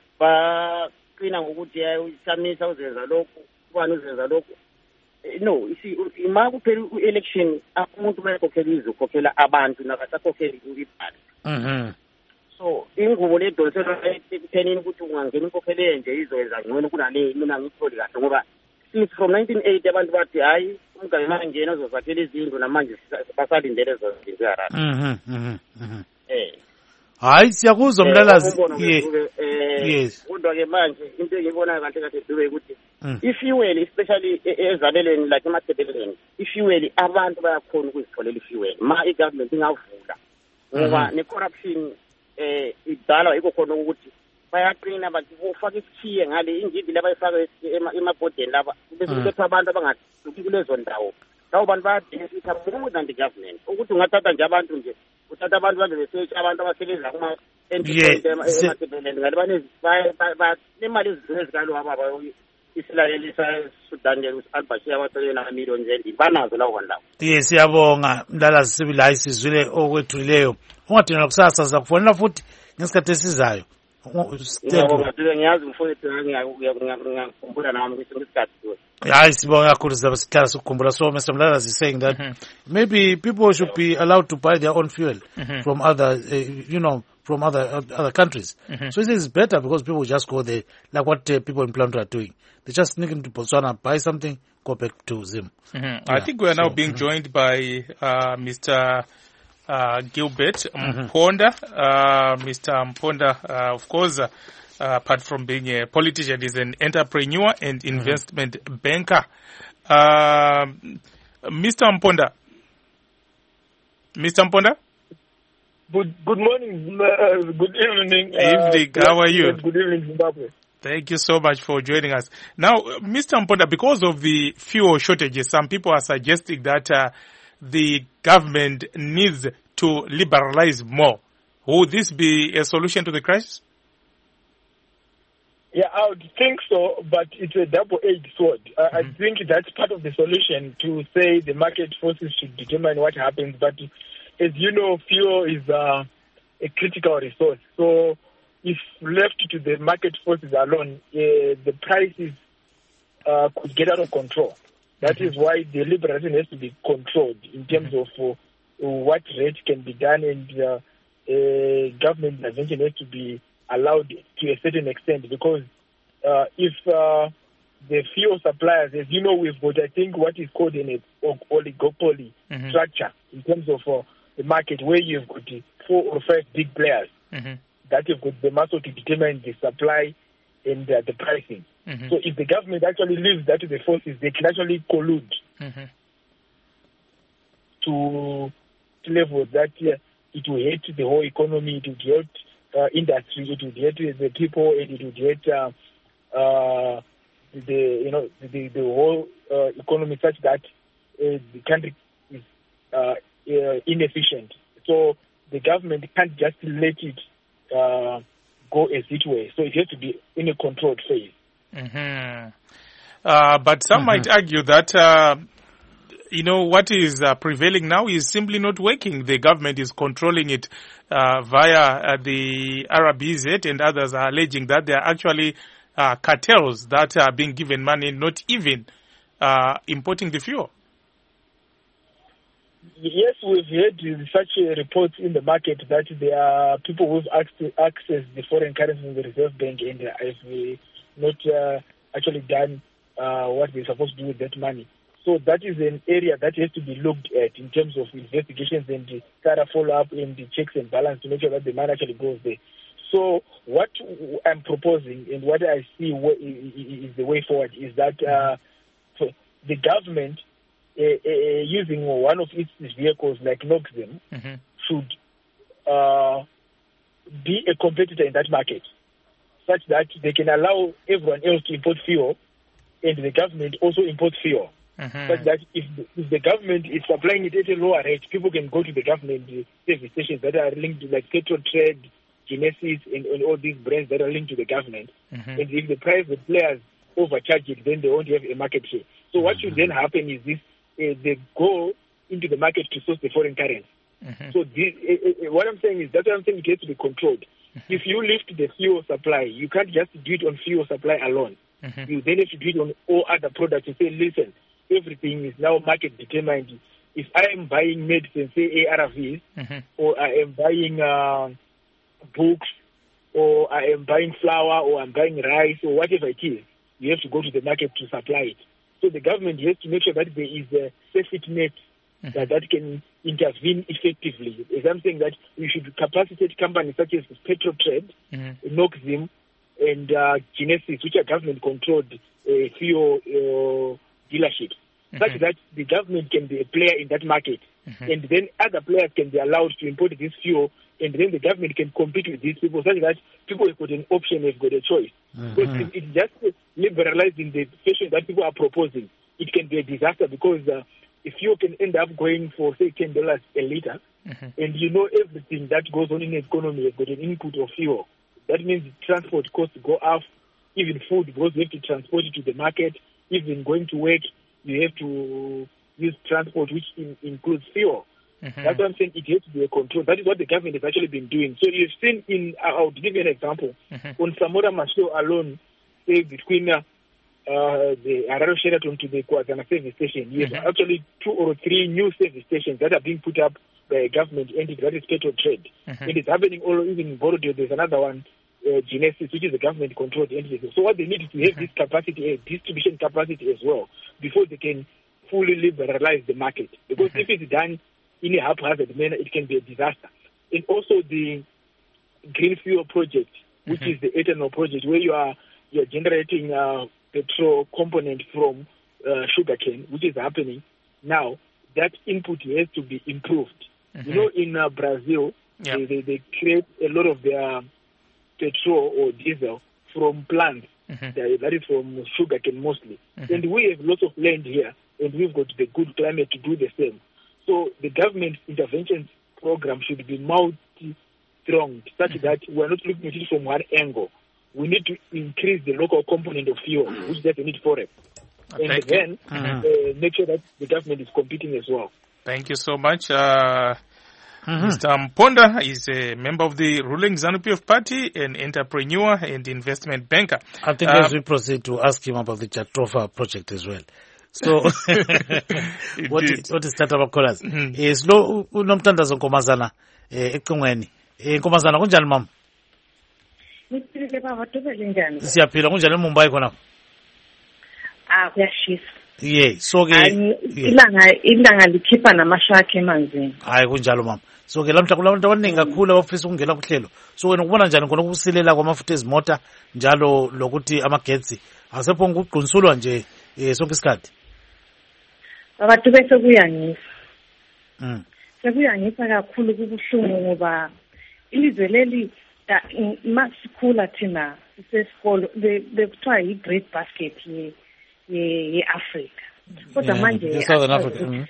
baqina ngokuthi usamisa uzenza lokhu, ubani uzenza lokhu. No, you see, ma kuphela u-election umuntu bayakhokhela izokhokhela abantu nakasakhokheli imali. Mhm. So ingubo le donsela ekuthenini ukuthi ungangena inkokhelo nje izoyenza ngcono kunale mina ngitholi kahle ngoba since from nineteen eighty abantu bathi hayi umgane manje uzozakhela izindlu namanje basalindele ezo zinto eHarare. Mhm. Mhm. Mhm. Eh. Hayi siyakuzwa Mlalazi. Yes. Kodwa ke manje into engiyibona kahle kahle dube ukuthi ifuel especially ezabelweni like emathebeleni ifuel abantu bayakhona ukuzitholela ifuel ma igovernment ingavula ngoba ne-corruption eh idala yiko khona ukuthi bayaqina bathi ufaka isikhiye ngale ingidi labayifaka emabhodeni laba bese kuletha abantu abangathi kulezo ndawo lawo bantu bayadinga more than the government ukuthi ungathatha nje abantu nje uthatha abantu babe besearch abantu abasebenza kuma emathebeleni ngale bane nemali ezikalo ababa Israel Sudan Al-Bashir abathole na million zendi banazo lawo kandawo. Yes siyabonga Mlalazi sibili hayi sizwile okwethulileyo. Ungadinga kusasa sizakufonela futhi ngesikhathi esizayo. Ngiyabonga ngiyazi mfowethu ngiyakukhumbula nami ngesikhathi kuwe. Hayi sibonga kakhulu sizabe sihlala sikukhumbula. So Mister Mlalazi is saying that mm-hmm. maybe people should be allowed to buy their own fuel mm-hmm. from other uh, you know from other uh, other countries. Mm-hmm. So it is better because people just go there like what uh, people in Planto are doing. They just sneak into Botswana, buy something, go back to Zim. Mm-hmm. Yeah. I think we are now so, being mm-hmm. joined by uh, Mister Uh, Gilbert Mponda. Mm-hmm. Uh, Mister Mponda, uh, of course, uh, uh, apart from being a politician, is an entrepreneur and investment mm-hmm. banker. Uh, Mister Mponda. Mister Mponda? Good, good morning, uh, good evening. Evening, uh, how are you? Good evening, Zimbabwe. Thank you so much for joining us. Now, Mister Mponda, because of the fuel shortages, some people are suggesting that uh, the government needs to liberalize more. Would this be a solution to the crisis? Yeah, I would think so, but it's a double-edged sword. Uh, mm-hmm. I think that's part of the solution to say the market forces should determine what happens. But as you know, fuel is uh, a critical resource. So if left to the market forces alone, uh, the prices uh, could get out of control. That mm-hmm. is why the liberalization has to be controlled in terms mm-hmm. of uh, what rate can be done, and uh, uh, government intervention has to be allowed to a certain extent, because uh, if uh, the fuel suppliers, as you know, we've got, I think, what is called an oligopoly mm-hmm. structure in terms of uh, the market, where you've got four or five big players mm-hmm. that have got the muscle to determine the supply and uh, the pricing. Mm-hmm. So if the government actually leaves that to the forces, they can actually collude mm-hmm. to levels that uh, it will hurt the whole economy, it will hurt uh, industry, it will hurt the people, and it will hurt uh, uh, the you know the the whole uh, economy, such that uh, the country is uh, uh, inefficient. So the government can't just let it uh, go as it way. So it has to be in a controlled phase. Mm-hmm. Uh, but some mm-hmm. might argue that, uh, you know, what is uh, prevailing now is simply not working. The government is controlling it uh, via uh, the R B Z, and others are alleging that there are actually uh, cartels that are being given money, not even uh, importing the fuel. Yes, we've heard such reports in the market that there are people who've accessed the foreign currency in the Reserve Bank and have not uh, actually done uh, what they're supposed to do with that money. So that is an area that has to be looked at in terms of investigations and the thorough follow-up and the checks and balance to make sure that the money actually goes there. So what I'm proposing and what I see is the way forward is that uh, the government, uh, uh, using one of its vehicles like Noxem, mm-hmm. should uh, be a competitor in that market, such that they can allow everyone else to import fuel, and the government also import fuel. mm-hmm. such that if the, if the government is supplying it at a lower rate, people can go to the government service stations that are linked to like Petro Trade, Genesis, and, and all these brands that are linked to the government. Mm-hmm. And if the private players overcharge it, then they won't have a market share. So mm-hmm. what should then happen is this, uh, they go into the market to source the foreign currency. Mm-hmm. So this, uh, uh, what I'm saying is, that's what I'm saying, it has to be controlled. Mm-hmm. If you lift the fuel supply, you can't just do it on fuel supply alone. Mm-hmm. You then have to do it on all other products and say, listen, everything is now market determined. If I am buying medicine, say A R Vs, mm-hmm. or I am buying uh, books, or I am buying flour, or I'm buying rice, or whatever it is, you have to go to the market to supply it. So the government has to make sure that there is a safety net mm-hmm. that, that can intervene effectively. As I'm saying that we should capacitate companies such as Petro Trade, mm-hmm. Noxim, and uh, Genesis, which are government-controlled uh, fuel uh, dealerships, mm-hmm. such that the government can be a player in that market, mm-hmm. and then other players can be allowed to import this fuel, and then the government can compete with these people, such that people have got an option, have got a choice. Mm-hmm. Because if it's just liberalized in the fashion that people are proposing, it can be a disaster, because uh, if fuel can end up going for, say, ten dollars a liter, mm-hmm. and you know everything that goes on in the economy has got an input of fuel, that means transport costs go up, even food, because you have to transport it to the market, even going to work, you have to use transport, which in, includes fuel. Mm-hmm. That's what I'm saying, it has to be a control. That is what the government has actually been doing. So you've seen in, I'll give you an example, mm-hmm. on Samora Machel alone, say between uh, the Harare Sheraton to the Kwazana service station, you mm-hmm. have actually two or three new service stations that are being put up by a government entity, that is Petro Trade. Mm-hmm. It is happening all even in Borodeo. There's another one, uh, Genesis, which is a government-controlled entity. So what they need is to have mm-hmm. this capacity, uh, distribution capacity as well, before they can fully liberalize the market. Because mm-hmm. if it's done in a haphazard manner, it can be a disaster. And also the green fuel project, which mm-hmm. is the ethanol project, where you are you're generating uh, petrol component from uh, sugarcane, which is happening now. That input has to be improved. Mm-hmm. You know, in uh, Brazil, yep. they, they, they create a lot of their petrol or diesel from plants. Mm-hmm. that, that is from sugarcane mostly. Mm-hmm. And we have lots of land here, and we've got the good climate to do the same. So the government intervention program should be multi-pronged, such mm-hmm. that we're not looking at it from one angle. We need to increase the local component of fuel, mm-hmm. which doesn't need forex. And Thank then mm-hmm. uh, make sure that the government is competing as well. Thank you so much. Uh, mm-hmm. Mister Mponda is a member of the ruling ZANU-P F party, an entrepreneur and investment banker. I think uh, as we proceed to ask him about the Chatrofa project as well. So what is what is Tataba Kolas? Is lo unomtandazo Nkomazana eh eqongweni. Eh Nkomazana kunjani mama? Ngiphile baba tobele njani? Siyaphila kunjani eMumbai khona? Ah kuyashisa. Yeah, so ke ilanga ilanga likhipha namashakhe emanzini. Hayi kunjalo mama. So ke lamhla kulabantu abaningi kakhulu abafisa ukungena kuhlelo. So wena ukubona njani khona ukusilela kwamafutha ezimota njalo lokuthi amagetsi asephonga ukuqhunsulwa nje eh sonke isikhathi? Abantu bese kuyangisa. Mm. Sekuyangisa kakhulu kubuhlungu ngoba ilizwe leli masikhula thina sisesikolo bekuthiwa yi-bread basket ye ye Africa. Kodwa manje Southern Africa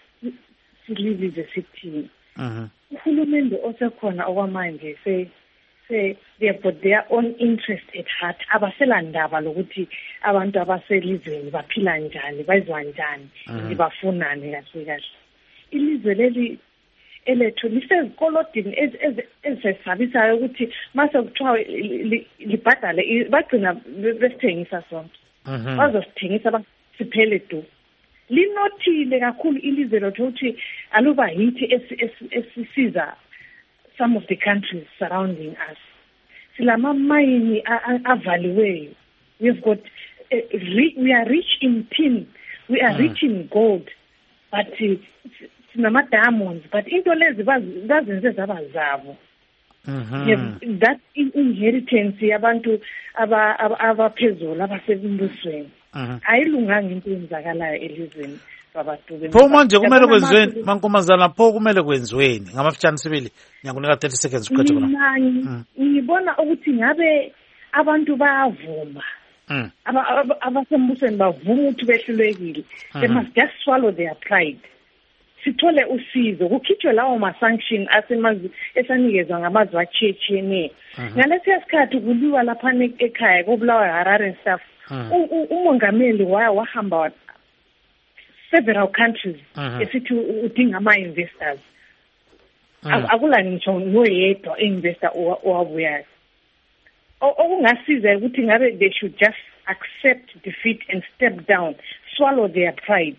silize sithini. Mhm. Uhulumende osekhona okwamanje se say they have got their own interest at heart. Abasela ndaba lokuthi abantu abaselizweni baphila njani, bazwa njani, libafunani kahle kahle. Ilizwe leli elethu lisezikolodini ezisabisayo ukuthi mase kuthiwa libhadale bagcina besithengisa sonke. Bazosithengisa basiphele tu. Linothile kakhulu ilizwe lethu ukuthi aluba yithi esisiza some of the countries surrounding us. Silama mayini avaliweyo. We've got uh, re, we are rich in tin, we are mm. rich in gold, but sinama uh, diamonds. But into lezi bazenze zaba zabo. Mm-hmm. That inheritance yabantu abaphezulu abasebusweni. Ayilunganga into yenzakalayo elizweni. Pho manje kumele kwenziweni mankomazana pho kumele kwenziweni ngamafitshane sibili ngiyakunika thirty seconds ukhethe khona. Ngibona ukuthi ngabe abantu bayavuma Mm. Abasembusweni bavuma ukuthi behlulekile. They must just swallow their pride. Sithole usizo kukhitshwe lawo ma-sanction asemazi esanikezwa ngamazwe achiyechiyene. Ngalesi sikhathi kuliwa lapha ekhaya kubulawa Harare and stuff. Umongameli waya wahamba several countries esithi udinga ama-investors. Akula ngisho noyedwa investor owabuyayo. Okungasiza ukuthi ngabe they should just accept defeat and step down, swallow their pride.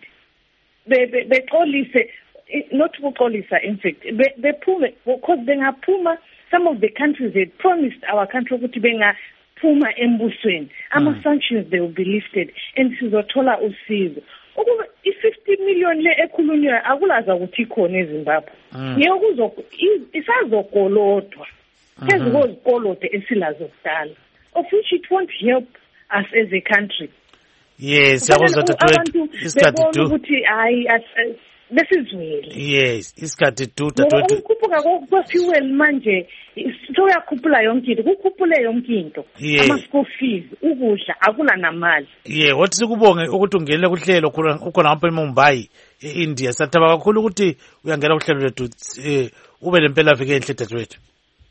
Bexolise, not ukuxolisa in fact, bephume because bengaphuma, some of the countries had promised our country ukuthi bengaphuma embusweni. Ama sanctions they will be lifted and sizothola usizo. Ukuba i-fifty million le ekhulunywa akulaza ukuthi ikhona eZimbabwe. Ngiyokuzo isazokolodwa. Phezu kozikolodo esilazo kudala. Of which it won't help us as a country. Yes, yabona dadewethu isikhathi du. Ukuthi hayi lesizwele. Yes, isikhathi du dadewethu. Ukukhuphuka kwe-fuel manje soyakhuphula yonke into, kukhuphule yonke into. Ama-school fees, ukudla akula namali. Yeah, wathi sikubonge ukuthi ungene kuhlelo ukhona ngapha eMumbai eIndia. Sathaba kakhulu ukuthi uyangena kuhlelo lethu ube lempela viki enhle dadewethu.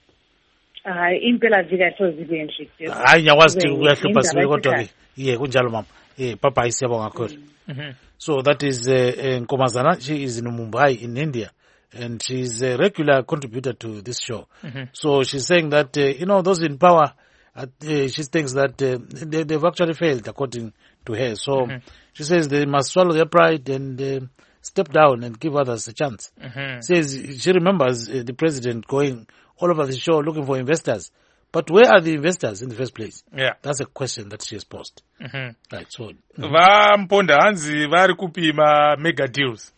Hayi impela vika sozibe enhle. Hayi nyakwazi ukuthi uyahlupha sibe kodwa ke. Yeah, kunjalo mama. Eh papa isiyabonga kakhulu. So that is uh, Nkomazana. She is in Mumbai in India and she's a regular contributor to this show. Mm-hmm. So she's saying that uh, you know those in power uh, she thinks that uh, they, they've actually failed according to her. So mm-hmm. she says they must swallow their pride and uh, step down and give others a chance. Mm-hmm. Says she remembers uh, the president going all over the show looking for investors. But where are the investors in the first place? Yeah. That's a question that she has posed. Mm-hmm. Right, so. Va mponda hanzi vari kupima mega deals.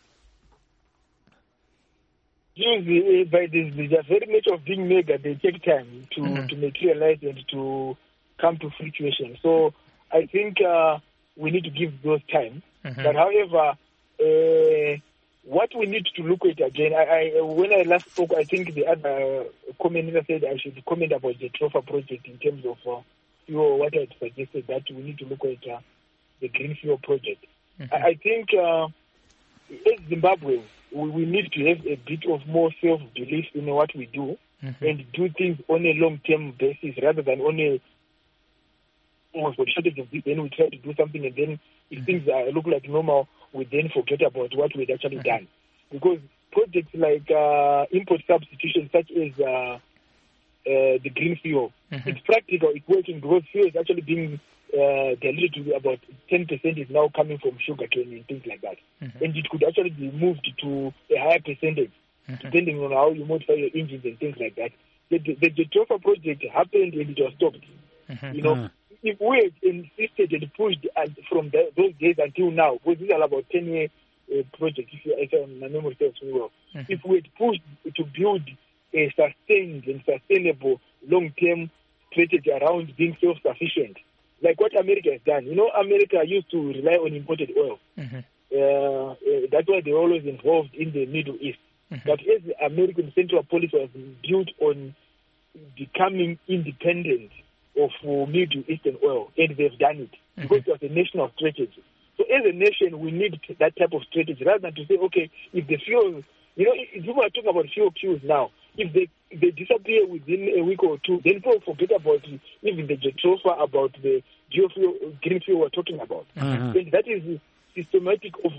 Usually, by this, there's very much of being mega, they take time to, mm-hmm. to materialize and to come to fruition. So I think uh, we need to give those time. Mm-hmm. But however, uh, what we need to look at again, I, I when I last spoke, I think the other commentator said I should comment about the Trofa project in terms of uh, fuel, what I had suggested that we need to look at uh, the green fuel project. Mm-hmm. I, I think uh, as Zimbabwe, we, we need to have a bit of more self-belief in what we do mm-hmm. and do things on a long-term basis rather than on a oh, for the shortage of this, then we try to do something and then if mm-hmm. things uh, look like normal, we then forget about what we'd actually mm-hmm. done. Because projects like uh, import substitution, such as uh, uh, the green fuel, mm-hmm. it's practical, it's working because fuel is actually being uh, diluted to about ten percent is now coming from sugarcane and things like that. Mm-hmm. And it could actually be moved to a higher percentage, mm-hmm. depending on how you modify your engines and things like that. The, the, the, the Trofa project happened and it was stopped. Mm-hmm. You know, mm-hmm. if we had insisted and pushed from the, those days until now, because these are about ten-year uh, projects, if, you, if my memory serves me well, mm-hmm. if we had pushed to build a sustained and sustainable long-term strategy around being self-sufficient, like what America has done. You know, America used to rely on imported oil. Mm-hmm. Uh, uh, that's why they're always involved in the Middle East. Mm-hmm. But as the American Central Policy was built on becoming independent of uh, Middle Eastern oil, and they've done it mm-hmm. because it was a national strategy. So as a nation, we need that type of strategy rather than to say, okay, if the fuel, you know, if people are talking about fuel queues now, if they if they disappear within a week or two, then people forget about even the Jetrofa, about the geofuel, green fuel we're talking about. Mm-hmm. And that is systematic of,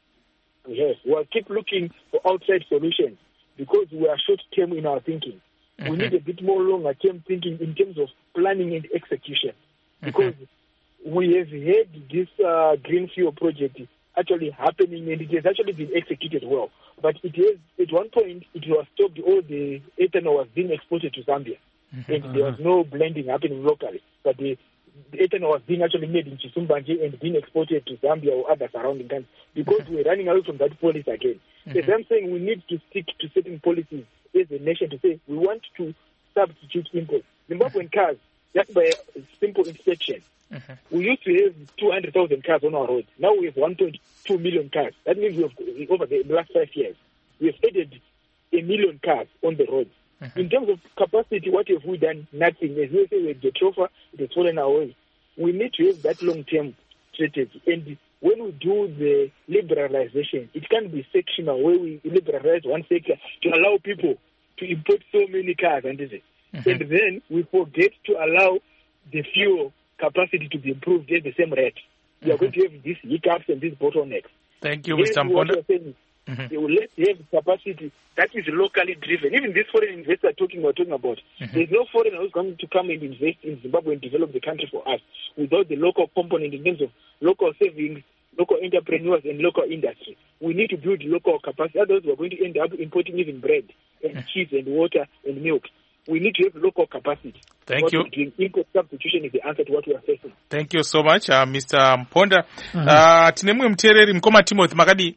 yes, we'll keep looking for outside solutions because we are short-term in our thinking. Mm-hmm. We need a bit more longer-term thinking in terms of planning and execution because mm-hmm. we have had this uh, green fuel project actually happening and it has actually been executed well. But it is, at one point, it was stopped, all the ethanol was being exported to Zambia. Mm-hmm. And there was no blending happening locally. But the, the ethanol was being actually made in Chisumbanje and being exported to Zambia or other surrounding countries because mm-hmm. we're running away from that policy again. Mm-hmm. As I'm saying, we need to stick to certain policies as a nation to say we want to substitute imports. Zimbabwean cars, just by a simple inspection, mm-hmm. we used to have two hundred thousand cars on our roads. Now we have one point two million cars. That means we have, over the last five years, we have added a million cars on the roads. Mm-hmm. In terms of capacity, what have we done? Nothing. As we say, with the Trofa, it has fallen away. we need to have that long-term strategy. And when we do the liberalization, it can be sectional, where we liberalize one sector to allow people to import so many cars, and, mm-hmm. and then we forget to allow the fuel capacity to be improved at the same rate. We are mm-hmm. going to have these hiccups and these bottlenecks. Thank you, Mister Mponda. Mm-hmm. Let's have capacity that is locally driven. Even this foreign investor talking we're talking about, mm-hmm. there's no foreigner who's going to come and invest in Zimbabwe and develop the country for us without the local component in terms of local savings, local entrepreneurs, and local industry. We need to build local capacity. Otherwise, we're going to end up importing even bread and mm-hmm. cheese and water and milk. We need to have local capacity. Thank what you. Import substitution is the answer to what we are facing. Thank you so much, uh, Mister Mponda. Mm-hmm. Uh, tinemwe mtereri Mkoma Timothy makadi.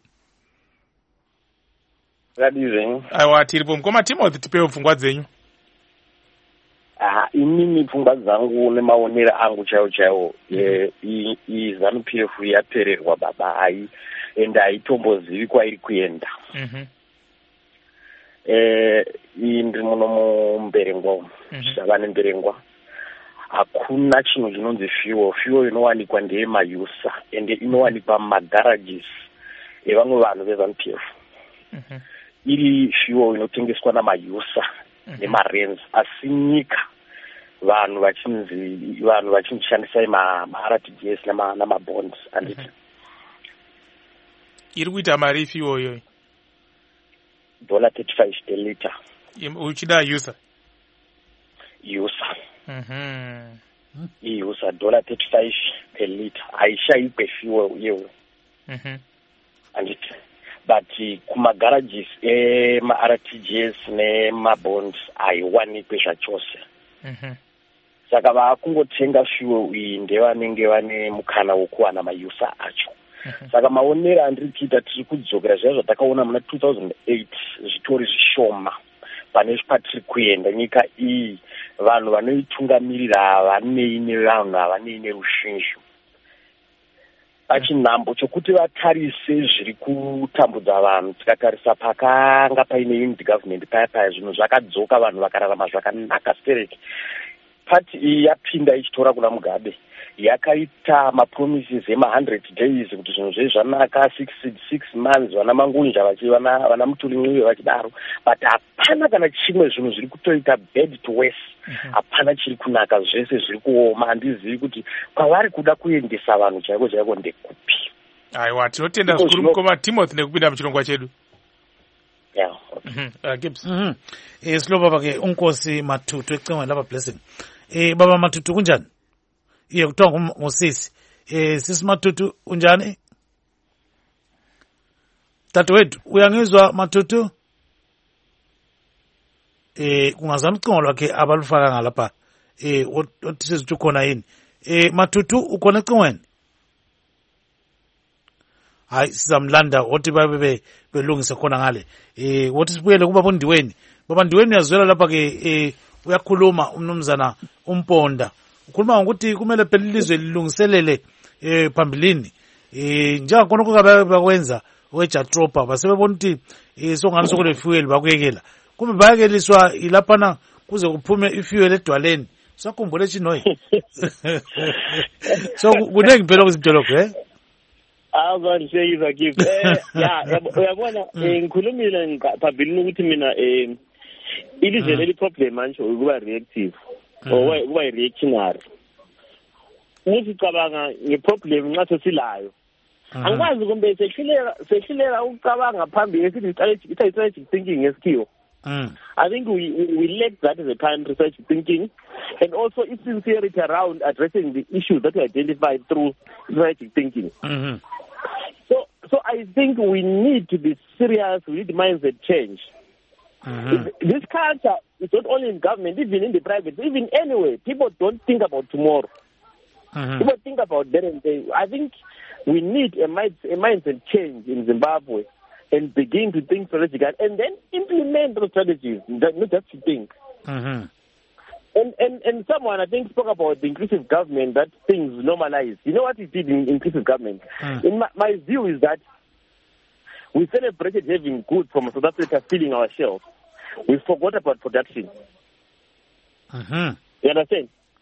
Good evening. Aiwa tiripo Mkoma Timothy tipewo pfungwa dzenyu. Ah, inini pfungwa dzangu nemaonera angu chaiwo chaiwo izanu P F yapererwa baba hai ende haitombozivi kwairi kuenda. Mhm. Eh indi muno mumberengwa umu zvava nemberengwa hakuna chinhu chinonzi fuel. Fuel inowanikwa ndeye mayusa ende inowanikwa mumagarages evamwe vanhu vezanu P F. Mhm. Iri fuel inotengeswa namayusa nemarenzi asi nyika vanhu vachinzi vanhu vachinishandisa ma-R T G S namabonds anditi iri kuita mari fuel iyoyo dollar thirty-five per liter uchida yusa yusa mhm yusa dollar thirty-five per liter haishaipe fuel iyeyo mhm anditi but kumagarages ema-R T G S nemabonds haiwanikwe zvachose. Mhm. Saka vakungotenga fuel iyi ndevanenge vane mukana wokuwana mayusa acho. Mhm. Saka maonero andiri kuita tiri kudzokera zviya zvatakaona muna two thousand eight zvitori zvishoma pane patiri kuenda nyika iyi vanhu vanoitungamirira havanei nevanhu havanei nerushinji. Pachinhambo chokuti vatarise zviri kutambudza vanhu tikatarisa pakanga paine unity government paya paya zvinhu zvakadzoka vanhu vakararama zvakanaka stereki. Pati iyi yapinda ichitora kuna Mugabe yakaita mapromises ema one hundred days kuti zvinhu zvei zvanaka six six months vana mangunja vachivana vana mutulimwiwe vachidaro but hapana kana chimwe zvinhu zviri kutoita bad to worse. Hapana chiri kunaka zvese zviri kuoma handizivi kuti kwavari kuda kuendesa vanhu chaiko chaiko ndekupi. Aiwa tinotenda zvikuru Mkoma Timothy nekupinda muchirongwa chedu. Yeah. Mhm. Uh, Gibbs. Mhm. Eh silo baba ke unkosi Matutu ecengweni lapha Blessing. Eh baba Matutu kunjani? Iye kuthiwa ngusisi. Eh sisi Matutu unjani? Tatewethu uyangizwa Matutu? Eh kungazama ucingo lwakhe abalufaka ngalapha. Eh othi sizithi khona yini? Eh Matutu ukhona ecengweni? Hayi sizamlanda othi babe belungise khona ngale. Eh wothi sibuyele kuba bondiweni. Baba Ndiweni uyazwela lapha ke eh uyakhuluma umnumzana uMponda. Ukhuluma ngokuthi kumele phela ilizwe lilungiselele eh phambilini. Eh njengakhona okukabe bakwenza weJatropa basebebona ukuthi eh songani sokule fuel bakuyekela. Kumbe bayekeliswa ilaphana kuze kuphume ifuel edwaleni. Sakhumbule chinoyi. So kunenge phela kuzidoloko eh. Awuzanishekisa gift. Eh ya uyabona ngikhulumile ngaphambilini ukuthi mina eh ilizwe leli problem manje ukuba reactive or ukuba reactionary. Usicabanga ngeproblem nxa sesilayo. Angikwazi kumbe sehluleka sehluleka ukucabanga phambili esithi strategic thinking ngesikhiwo. I think we, we we lack that as a country, strategic thinking, and also its sincerity around addressing the issues that we identified through strategic thinking. Mhm. So, so I think we need to be serious. We need mindset change. Mm-hmm. This culture is not only in government, even in the private, even anyway. People don't think about tomorrow. Mm-hmm. People think about then and day. I think we need a, mind, a mindset change in Zimbabwe and begin to think strategically and then implement those strategies, not just to think. Mm-hmm. And, and and someone, I think, spoke about the inclusive government, that things normalize. You know what it did in inclusive government? Mm. In my, my view is that we celebrated having goods from South Africa filling our shelves. We forgot about production. Mm-hmm. You understand?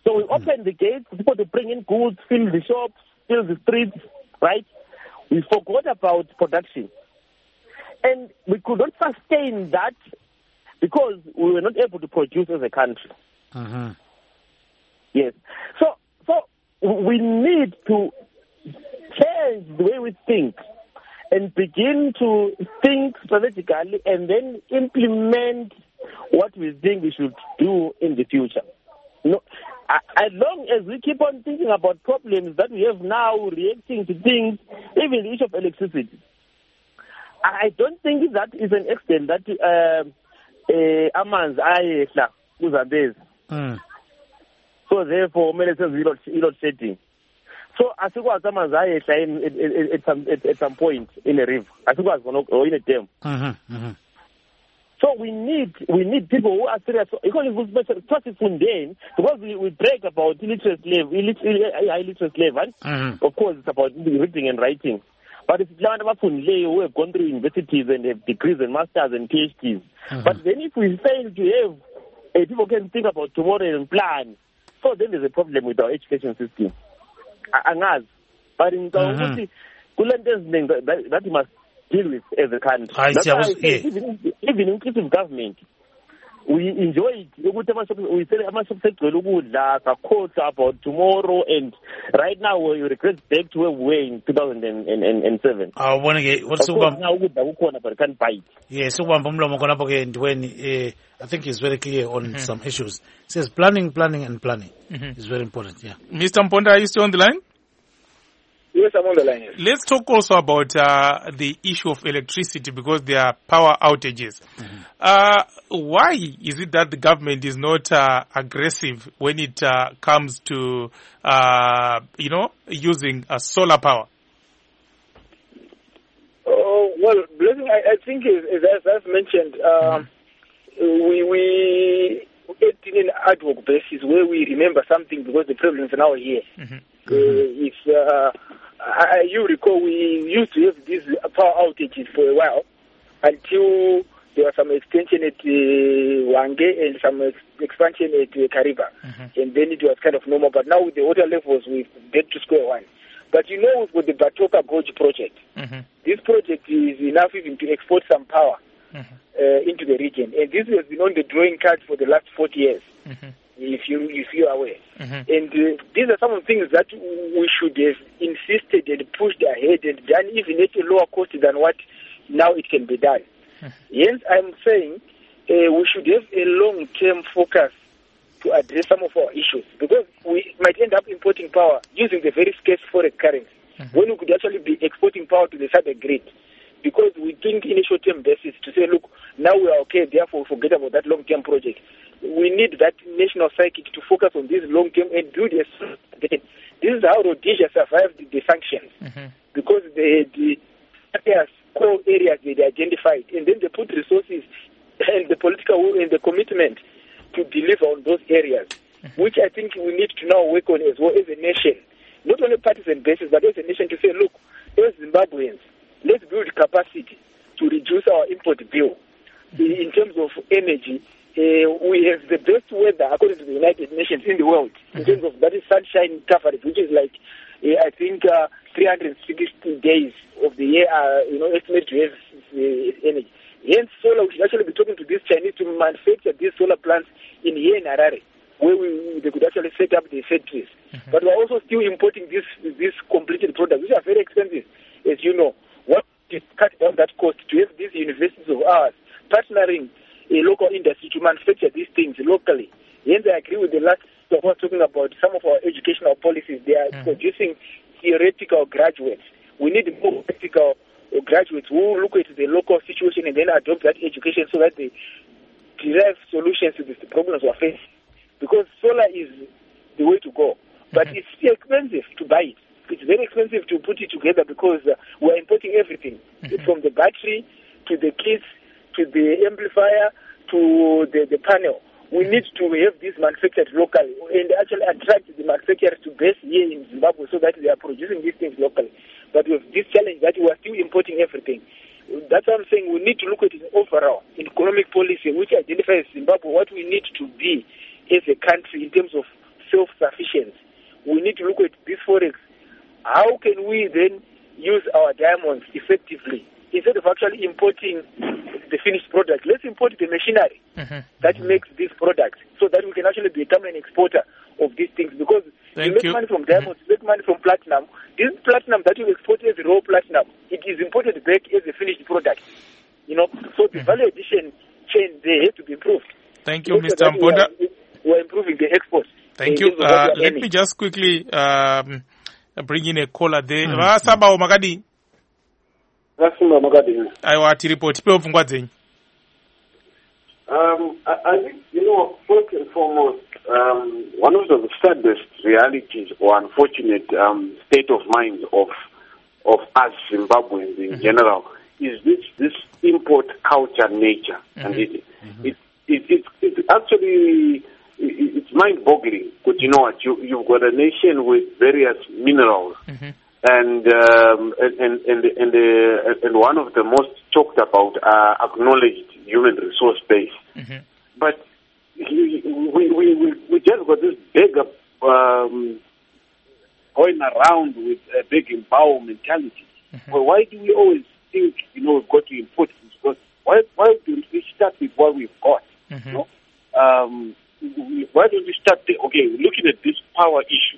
So we open the gates for people to bring in goods, fill the shops, fill the streets, right? We forgot about production. And we could not sustain that because we were not able to produce as a country. Mm-hmm. Yes. So, so we need to change the way we think and begin to think strategically and then implement what we think we should do in the future. No, as long as we keep on thinking about problems that we have now, reacting to things, even the issue of electricity, I don't think that is an extent that amanzi ayehla kuzambezi. So therefore, mele senze i-load shedding. So asikwazi amanzi ayehla at some at some point in a river. Asikwazi or in a dam. Mm-hmm. So we need we need people who are serious. Because we, we brag about illiteracy level, high literacy level. Mm-hmm. Of course, it's about reading and writing. But it's who have gone through universities and have degrees and masters and PhDs. Mm-hmm. But then if we fail to have uh, people can think about tomorrow and plan, so then there's a problem with our education system. Angazi. But in the that that must deal with as a country. I see, I was, say, yeah. even, even inclusive government, we enjoy it. We say about tomorrow, and right now we regret back to where we were in two thousand seven. I want to get what's now but can't buy it. Yes, I think it's very clear on mm-hmm. some issues. It says planning, planning, and planning mm-hmm. is very important. Yeah, Mister Mponda, are you still on the line? Yes, I'm on the line. Yes. Let's talk also about uh, the issue of electricity because there are power outages. Mm-hmm. Uh, why is it that the government is not uh, aggressive when it uh, comes to, uh, you know, using uh, solar power? Oh, well, Blessing, I, I think as, as I've mentioned, um, mm-hmm. we, we acting in ad hoc basis where we remember something because the problems are now here. Mm-hmm. Uh, if uh, I, you recall, we used to have these power outages for a while until there was some extension at uh, Wange and some ex- expansion at uh, Kariba, mm-hmm. and then it was kind of normal. But now with the water levels, we've get to square one. But you know, with the Batoka Gorge project, mm-hmm. this project is enough even to export some power mm-hmm. uh, into the region, and this has been on the drawing card for the last forty years. Mm-hmm. If you if you are aware, mm-hmm. and uh, these are some of the things that we should have insisted and pushed ahead and done even at a lower cost than what now it can be done. Mm-hmm. Hence, I'm saying uh, we should have a long-term focus to address some of our issues because we might end up importing power using the very scarce foreign currency mm-hmm. when we could actually be exporting power to the southern grid. Because we think in a short-term basis to say, look, now we are okay, therefore we forget about that long-term project. We need that national psyche to focus on this long-term and do this. This is how Rhodesia survived the sanctions mm-hmm. because the, the areas, core areas they identified, and then they put resources and the political will and the commitment to deliver on those areas, mm-hmm. which I think we need to now work on as well as a nation, not only partisan basis, but as a nation to say, look, as Zimbabweans, let's build capacity to reduce our import bill. In terms of energy, uh, we have the best weather according to the United Nations in the world. Mm-hmm. In terms of that is sunshine coverage, which is like uh, I think uh, three hundred sixty days of the year, uh, you know, estimated to have uh, energy. Hence, solar. We should actually be talking to these Chinese to manufacture these solar plants in here in Harare, where we, they could actually set up the factories. Mm-hmm. But we're also still importing these these completed products, which are very expensive, as you know. What is cut down that cost to have these universities of ours partnering a local industry to manufacture these things locally? Hence, I agree with the last one talking about some of our educational policies. They are mm-hmm. producing theoretical graduates. We need more practical graduates who look at the local situation and then adopt that education so that they derive solutions to the problems we're facing. Because solar is the way to go. But mm-hmm. it's still expensive to buy it. It's very expensive to put it together because uh, we're importing everything, mm-hmm. from the battery to the kits to the amplifier to the, the panel. We need to have this manufactured locally and actually attract the manufacturers to base here in Zimbabwe so that they are producing these things locally. But with this challenge that we are still importing everything, that's what I'm saying. We need to look at it overall in economic policy, which identifies Zimbabwe what we need to be as a country in terms of self-sufficiency, we need to look at this forex. How can we then use our diamonds effectively? Instead of actually importing the finished product, let's import the machinery mm-hmm. that mm-hmm. makes this product so that we can actually become an exporter of these things. Because Thank you make you. money from diamonds, mm-hmm. you make money from platinum. This platinum that you export as raw platinum, it is imported back as a finished product. You know, so the mm-hmm. value addition chain there has to be improved. Thank you, Mister Mponda. We, we are improving the exports. Thank uh, you. Uh, let me just quickly um, bring in a caller there. Mm-hmm. Saba Magadi. Aiwa tiripoti pe pfungwa dzenyu. Um, I, I think, you know, first and foremost, um, one of the saddest realities or unfortunate um, state of mind of of us Zimbabweans in mm-hmm. general is this this import culture nature, mm-hmm. and it, mm-hmm. it, it, it, it actually it, it's mind-boggling. Because you know what, you you've got a nation with various minerals. Mm-hmm. And, um, and and and and, the, and one of the most talked about uh, acknowledged human resource base. Mm-hmm. But we, we we we just got this big um, going around with a big empower mentality. Mm-hmm. Well, why do we always think you know we've got to import this? Because why why don't we start with what we've got? Mm-hmm. You know? um, we, why don't we start? The, okay, looking at this power issue.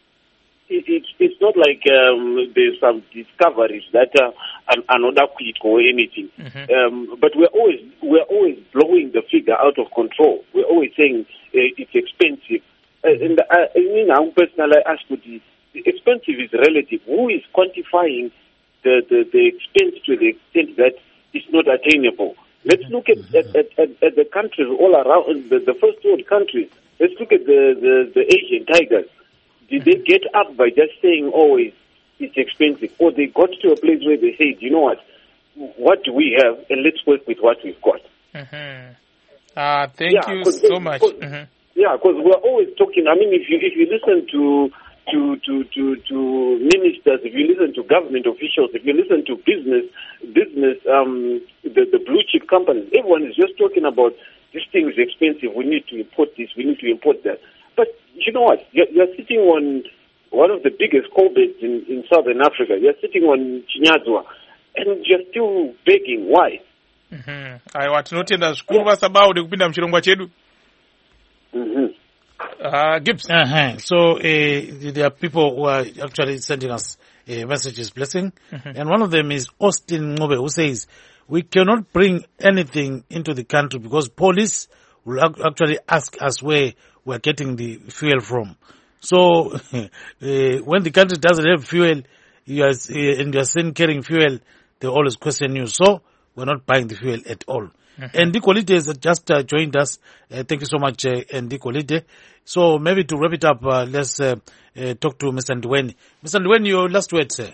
It, it, it's not like um, there's some discoveries that uh, are, are not quick or anything. Mm-hmm. Um, but we're always we're always blowing the figure out of control. We're always saying uh, it's expensive. Uh, and uh, I mean, I'm personally asked, the expensive is relative. Who is quantifying the, the, the expense to the extent that it's not attainable? Let's look at, at, at, at, at the countries all around, the, the first world countries. Let's look at the, the, the Asian tigers. Did they get up by just saying, oh, it's, it's expensive? Or they got to a place where they said, you know what, what do we have, and let's work with what we've got. Mm-hmm. Uh, thank yeah, you cause, so cause, much. Cause, mm-hmm. Yeah, because we're always talking. I mean, if you if you listen to to, to, to to ministers, if you listen to government officials, if you listen to business, business, um, the, the blue chip companies, everyone is just talking about this thing is expensive, we need to import this, we need to import that. But you know what? You're, you're sitting on one of the biggest coal beds in, in southern Africa. You're sitting on Chinyadzwa, and you're still begging. Why? Mm-hmm. Aiwa tinotenda zvikuru vasabao nekupinda muchirongwa chedu. Mm-hmm. Uh, Gibbs. Uh-huh. So uh, there are people who are actually sending us uh, messages blessing, mm-hmm. and one of them is Austin Ngobe, who says we cannot bring anything into the country because police will actually ask us where we're getting the fuel from. So uh, when the country doesn't have fuel, you are, uh, and you are seen carrying fuel, they always question you. So we're not buying the fuel at all. Mm-hmm. And Nicolite has just uh, joined us. Uh, thank you so much, uh, Nicolite. So maybe to wrap it up, uh, let's uh, uh, talk to Mister Ndweni. Mister Ndweni, your last word, sir.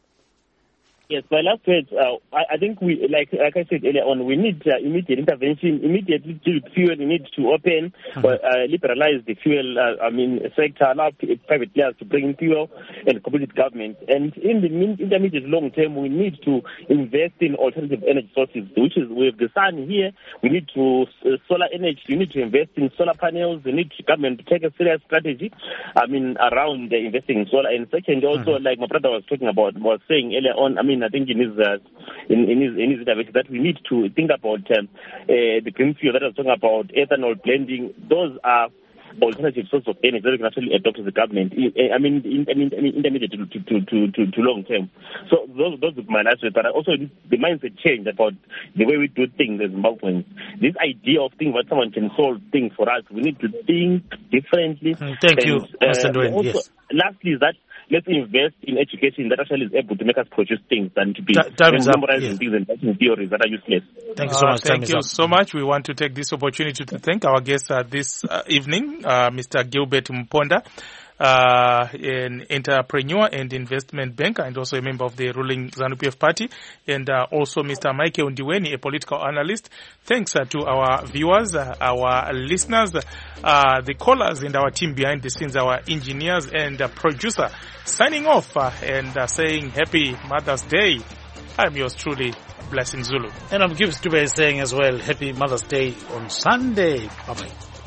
Yes, my last words, uh, I, I think we, like like I said earlier on, we need uh, immediate intervention, immediately to fuel, we need to open, mm-hmm. or, uh, liberalize the fuel, uh, I mean, sector, allow private players to bring in fuel and compete with government. And in the intermediate long term, we need to invest in alternative energy sources, which is with the sun here, we need to, uh, solar energy, we need to invest in solar panels, we need government to take a serious strategy, I mean, around uh, investing in solar. And second, also, mm-hmm. like my brother was talking about, was saying earlier on, I mean, I think in his, uh, in, in his in his intervention that we need to think about um, uh, the green fuel that I was talking about, ethanol blending. Those are alternative sources of energy that we can actually adopt as a government. I mean, in, I mean, I mean intermediate to, to, to, to, to long term. So those those are my last words. But also the mindset change about the way we do things as Zimbabweans. This idea of thinking that someone can solve things for us, we need to think differently. Thank and, you, Mister Uh, also, yes. Lastly, is that let's invest in education that actually is able to make us produce things than to be yes. memorizing things and teaching theories that are useless. Thank you so much. Uh, thank you so much. We want to take this opportunity to thank our guest uh, this uh, evening, uh, Mister Gilbert Mponda, uh, an entrepreneur and investment banker and also a member of the ruling ZANU-P F party, and uh, also Mister Michael Ndweni, a political analyst. Thanks uh, to our viewers, uh, our listeners, uh, the callers and our team behind the scenes, our engineers and uh, producer. Signing off uh, and uh, saying Happy Mother's Day. I'm yours truly, Blessing Zulu. And I'm Gibbs Dube saying as well, Happy Mother's Day on Sunday. Bye-bye.